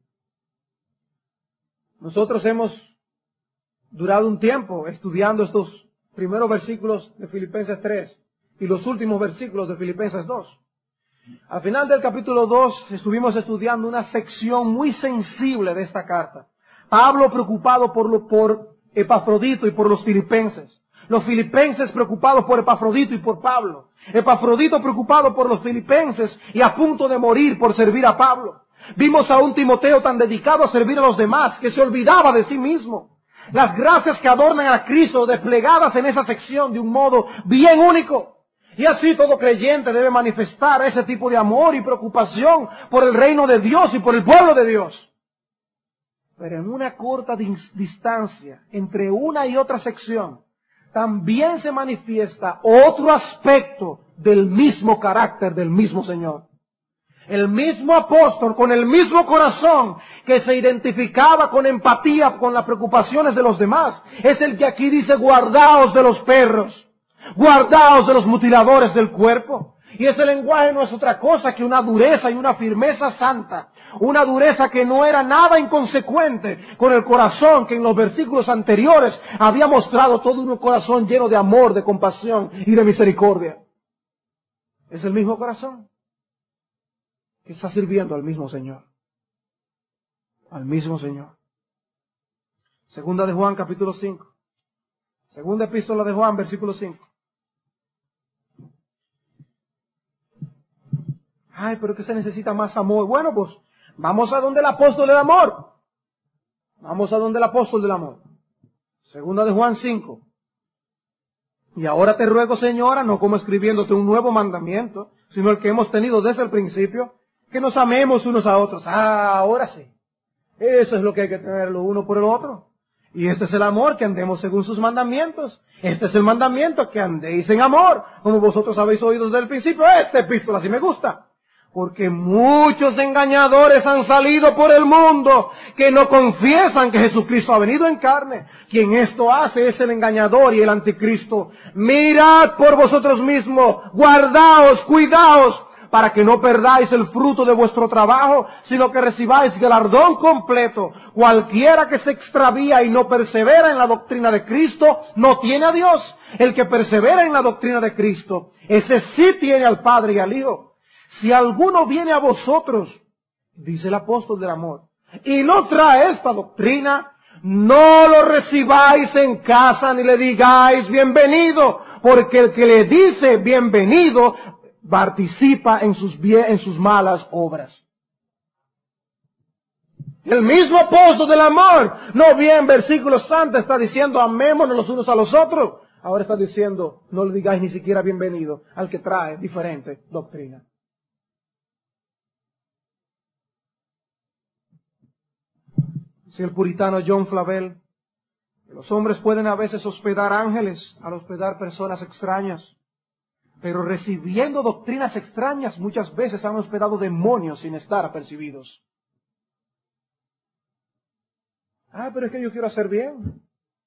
Nosotros hemos durado un tiempo estudiando estos primeros versículos de Filipenses tres y los últimos versículos de Filipenses dos. Al final del capítulo dos estuvimos estudiando una sección muy sensible de esta carta. Pablo preocupado por, lo, por Epafrodito y por los filipenses. Los filipenses preocupados por Epafrodito y por Pablo. Epafrodito preocupado por los filipenses y a punto de morir por servir a Pablo. Vimos a un Timoteo tan dedicado a servir a los demás que se olvidaba de sí mismo. Las gracias que adornan a Cristo desplegadas en esa sección de un modo bien único. Y así todo creyente debe manifestar ese tipo de amor y preocupación por el reino de Dios y por el pueblo de Dios. Pero en una corta distancia entre una y otra sección, también se manifiesta otro aspecto del mismo carácter del mismo Señor. El mismo apóstol con el mismo corazón que se identificaba con empatía con las preocupaciones de los demás, es el que aquí dice: guardaos de los perros, guardaos de los mutiladores del cuerpo. Y ese lenguaje no es otra cosa que una dureza y una firmeza santa. Una dureza que no era nada inconsecuente con el corazón que en los versículos anteriores había mostrado todo un corazón lleno de amor, de compasión y de misericordia. Es el mismo corazón que está sirviendo al mismo Señor. Al mismo Señor. Segunda de Juan, capítulo cinco. Segunda epístola de Juan, versículo cinco. Ay, pero que se necesita más amor. Bueno, pues vamos a donde el apóstol del amor. Vamos a donde el apóstol del amor. Segunda de Juan cinco. Y ahora te ruego, Señora, no como escribiéndote un nuevo mandamiento, sino el que hemos tenido desde el principio, que nos amemos unos a otros. Ah, ahora sí. Eso es lo que hay que tener lo uno por el otro. Y este es el amor, que andemos según sus mandamientos. Este es el mandamiento, que andéis en amor, como vosotros habéis oído desde el principio. Esta epístola sí me gusta. Porque muchos engañadores han salido por el mundo que no confiesan que Jesucristo ha venido en carne. Quien esto hace es el engañador y el anticristo. Mirad por vosotros mismos, guardaos, cuidaos, para que no perdáis el fruto de vuestro trabajo, sino que recibáis galardón completo. Cualquiera que se extravía y no persevera en la doctrina de Cristo, no tiene a Dios. El que persevera en la doctrina de Cristo, ese sí tiene al Padre y al Hijo. Si alguno viene a vosotros, dice el apóstol del amor, y no trae esta doctrina, no lo recibáis en casa ni le digáis bienvenido, porque el que le dice bienvenido participa en sus, bien, en sus malas obras. El mismo apóstol del amor, no bien versículos antes está diciendo amémonos los unos a los otros, ahora está diciendo no le digáis ni siquiera bienvenido al que trae diferente doctrina. Si el puritano John Flavel, que los hombres pueden a veces hospedar ángeles al hospedar personas extrañas, pero recibiendo doctrinas extrañas muchas veces han hospedado demonios sin estar apercibidos. Ah, pero es que yo quiero hacer bien.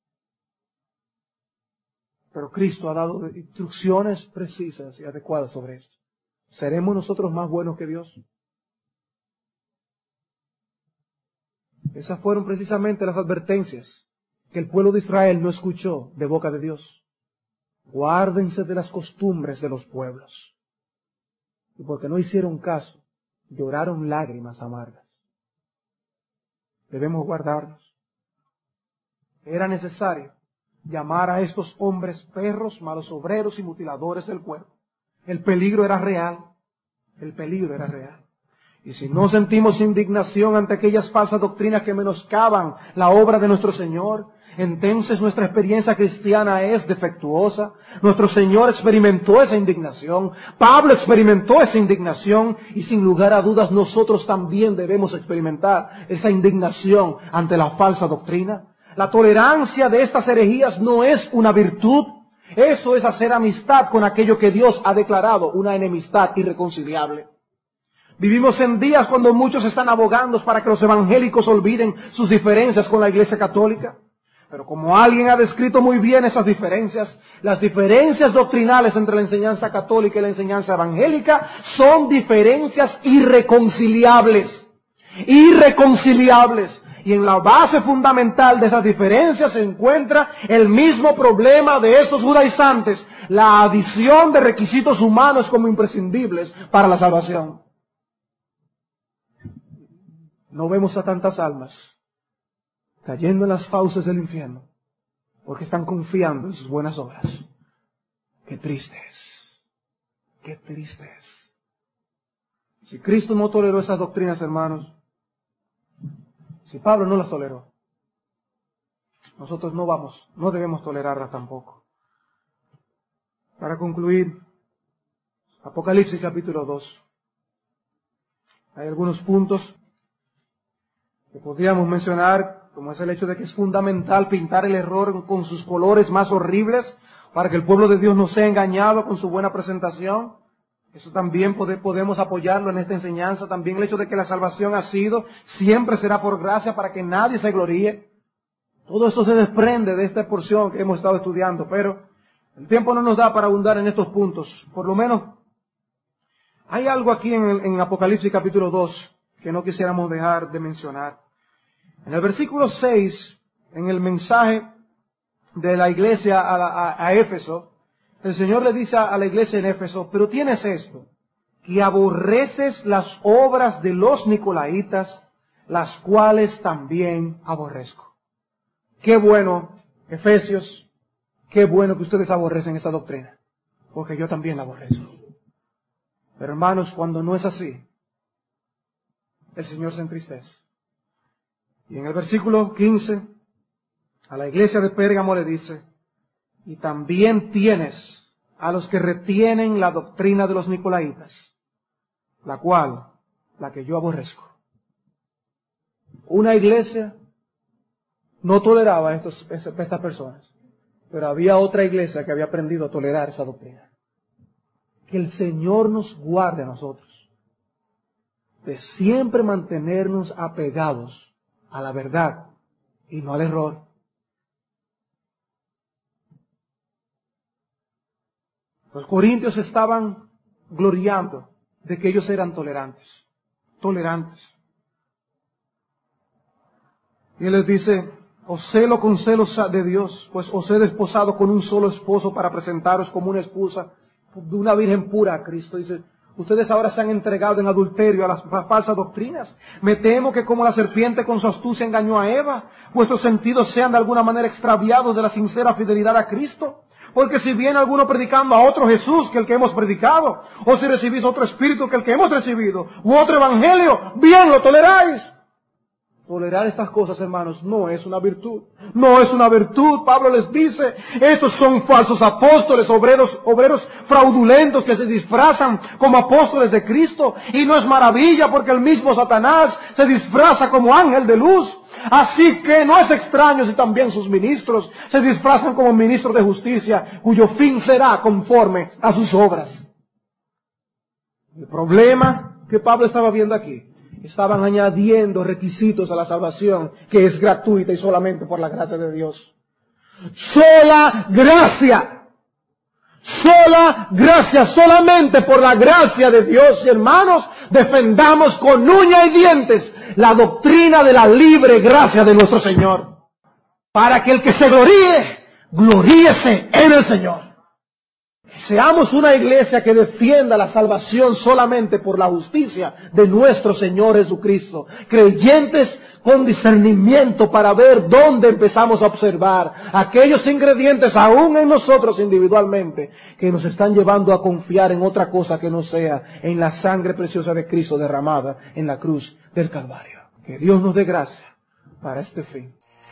Pero Cristo ha dado instrucciones precisas y adecuadas sobre esto. ¿Seremos nosotros más buenos que Dios? Esas fueron precisamente las advertencias que el pueblo de Israel no escuchó de boca de Dios. Guárdense de las costumbres de los pueblos. Y porque no hicieron caso, lloraron lágrimas amargas. Debemos guardarnos. Era necesario llamar a estos hombres perros, malos obreros y mutiladores del cuerpo. El peligro era real. El peligro era real. Y si no sentimos indignación ante aquellas falsas doctrinas que menoscaban la obra de nuestro Señor, entonces nuestra experiencia cristiana es defectuosa. Nuestro Señor experimentó esa indignación. Pablo experimentó esa indignación. Y sin lugar a dudas nosotros también debemos experimentar esa indignación ante la falsa doctrina. La tolerancia de estas herejías no es una virtud. Eso es hacer amistad con aquello que Dios ha declarado una enemistad irreconciliable. Vivimos en días cuando muchos están abogando para que los evangélicos olviden sus diferencias con la Iglesia Católica. Pero como alguien ha descrito muy bien esas diferencias, las diferencias doctrinales entre la enseñanza católica y la enseñanza evangélica son diferencias irreconciliables. Irreconciliables. Y en la base fundamental de esas diferencias se encuentra el mismo problema de estos judaizantes, la adición de requisitos humanos como imprescindibles para la salvación. No vemos a tantas almas cayendo en las fauces del infierno porque están confiando en sus buenas obras. Qué triste es, qué triste es. Si Cristo no toleró esas doctrinas, hermanos, si Pablo no las toleró, nosotros no vamos, no debemos tolerarlas tampoco. Para concluir, Apocalipsis capítulo dos. Hay algunos puntos que podríamos mencionar, como es el hecho de que es fundamental pintar el error con sus colores más horribles para que el pueblo de Dios no sea engañado con su buena presentación. Eso también podemos apoyarlo en esta enseñanza. También el hecho de que la salvación ha sido, siempre será por gracia para que nadie se gloríe. Todo esto se desprende de esta porción que hemos estado estudiando, pero el tiempo no nos da para abundar en estos puntos. Por lo menos, hay algo aquí en, el, en Apocalipsis capítulo dos que no quisiéramos dejar de mencionar. En el versículo seis, en el mensaje de la iglesia a, a, a Éfeso, el Señor le dice a la iglesia en Éfeso, pero tienes esto, que aborreces las obras de los nicolaítas, las cuales también aborrezco. Qué bueno, Efesios, qué bueno que ustedes aborrecen esa doctrina, porque yo también la aborrezco. Pero hermanos, cuando no es así, el Señor se entristece. Y en el versículo quince, a la iglesia de Pérgamo le dice, y también tienes a los que retienen la doctrina de los nicolaítas, la cual, la que yo aborrezco. Una iglesia no toleraba a estos, estas personas, pero había otra iglesia que había aprendido a tolerar esa doctrina. Que el Señor nos guarde a nosotros de siempre mantenernos apegados a la verdad y no al error. Los corintios estaban gloriando de que ellos eran tolerantes, tolerantes. Y él les dice, os celo con celos de Dios, pues os he desposado con un solo esposo para presentaros como una esposa de una virgen pura a Cristo. Dice, ustedes ahora se han entregado en adulterio a las falsas doctrinas. Me temo que como la serpiente con su astucia engañó a Eva, vuestros sentidos sean de alguna manera extraviados de la sincera fidelidad a Cristo. Porque si viene alguno predicando a otro Jesús que el que hemos predicado, o si recibís otro espíritu que el que hemos recibido, u otro evangelio, bien lo toleráis. Tolerar estas cosas, hermanos, no es una virtud. No es una virtud. Pablo les dice, estos son falsos apóstoles, obreros, obreros fraudulentos que se disfrazan como apóstoles de Cristo. Y no es maravilla porque el mismo Satanás se disfraza como ángel de luz. Así que no es extraño si también sus ministros se disfrazan como ministros de justicia, cuyo fin será conforme a sus obras. El problema que Pablo estaba viendo aquí estaban añadiendo requisitos a la salvación, que es gratuita y solamente por la gracia de Dios. Sola gracia. Sola gracia, solamente por la gracia de Dios. Y hermanos, defendamos con uña y dientes la doctrina de la libre gracia de nuestro Señor. Para que el que se gloríe, gloríese en el Señor. Seamos una iglesia que defienda la salvación solamente por la justicia de nuestro Señor Jesucristo. Creyentes con discernimiento para ver dónde empezamos a observar aquellos ingredientes, aún en nosotros individualmente, que nos están llevando a confiar en otra cosa que no sea en la sangre preciosa de Cristo derramada en la cruz del Calvario. Que Dios nos dé gracia para este fin.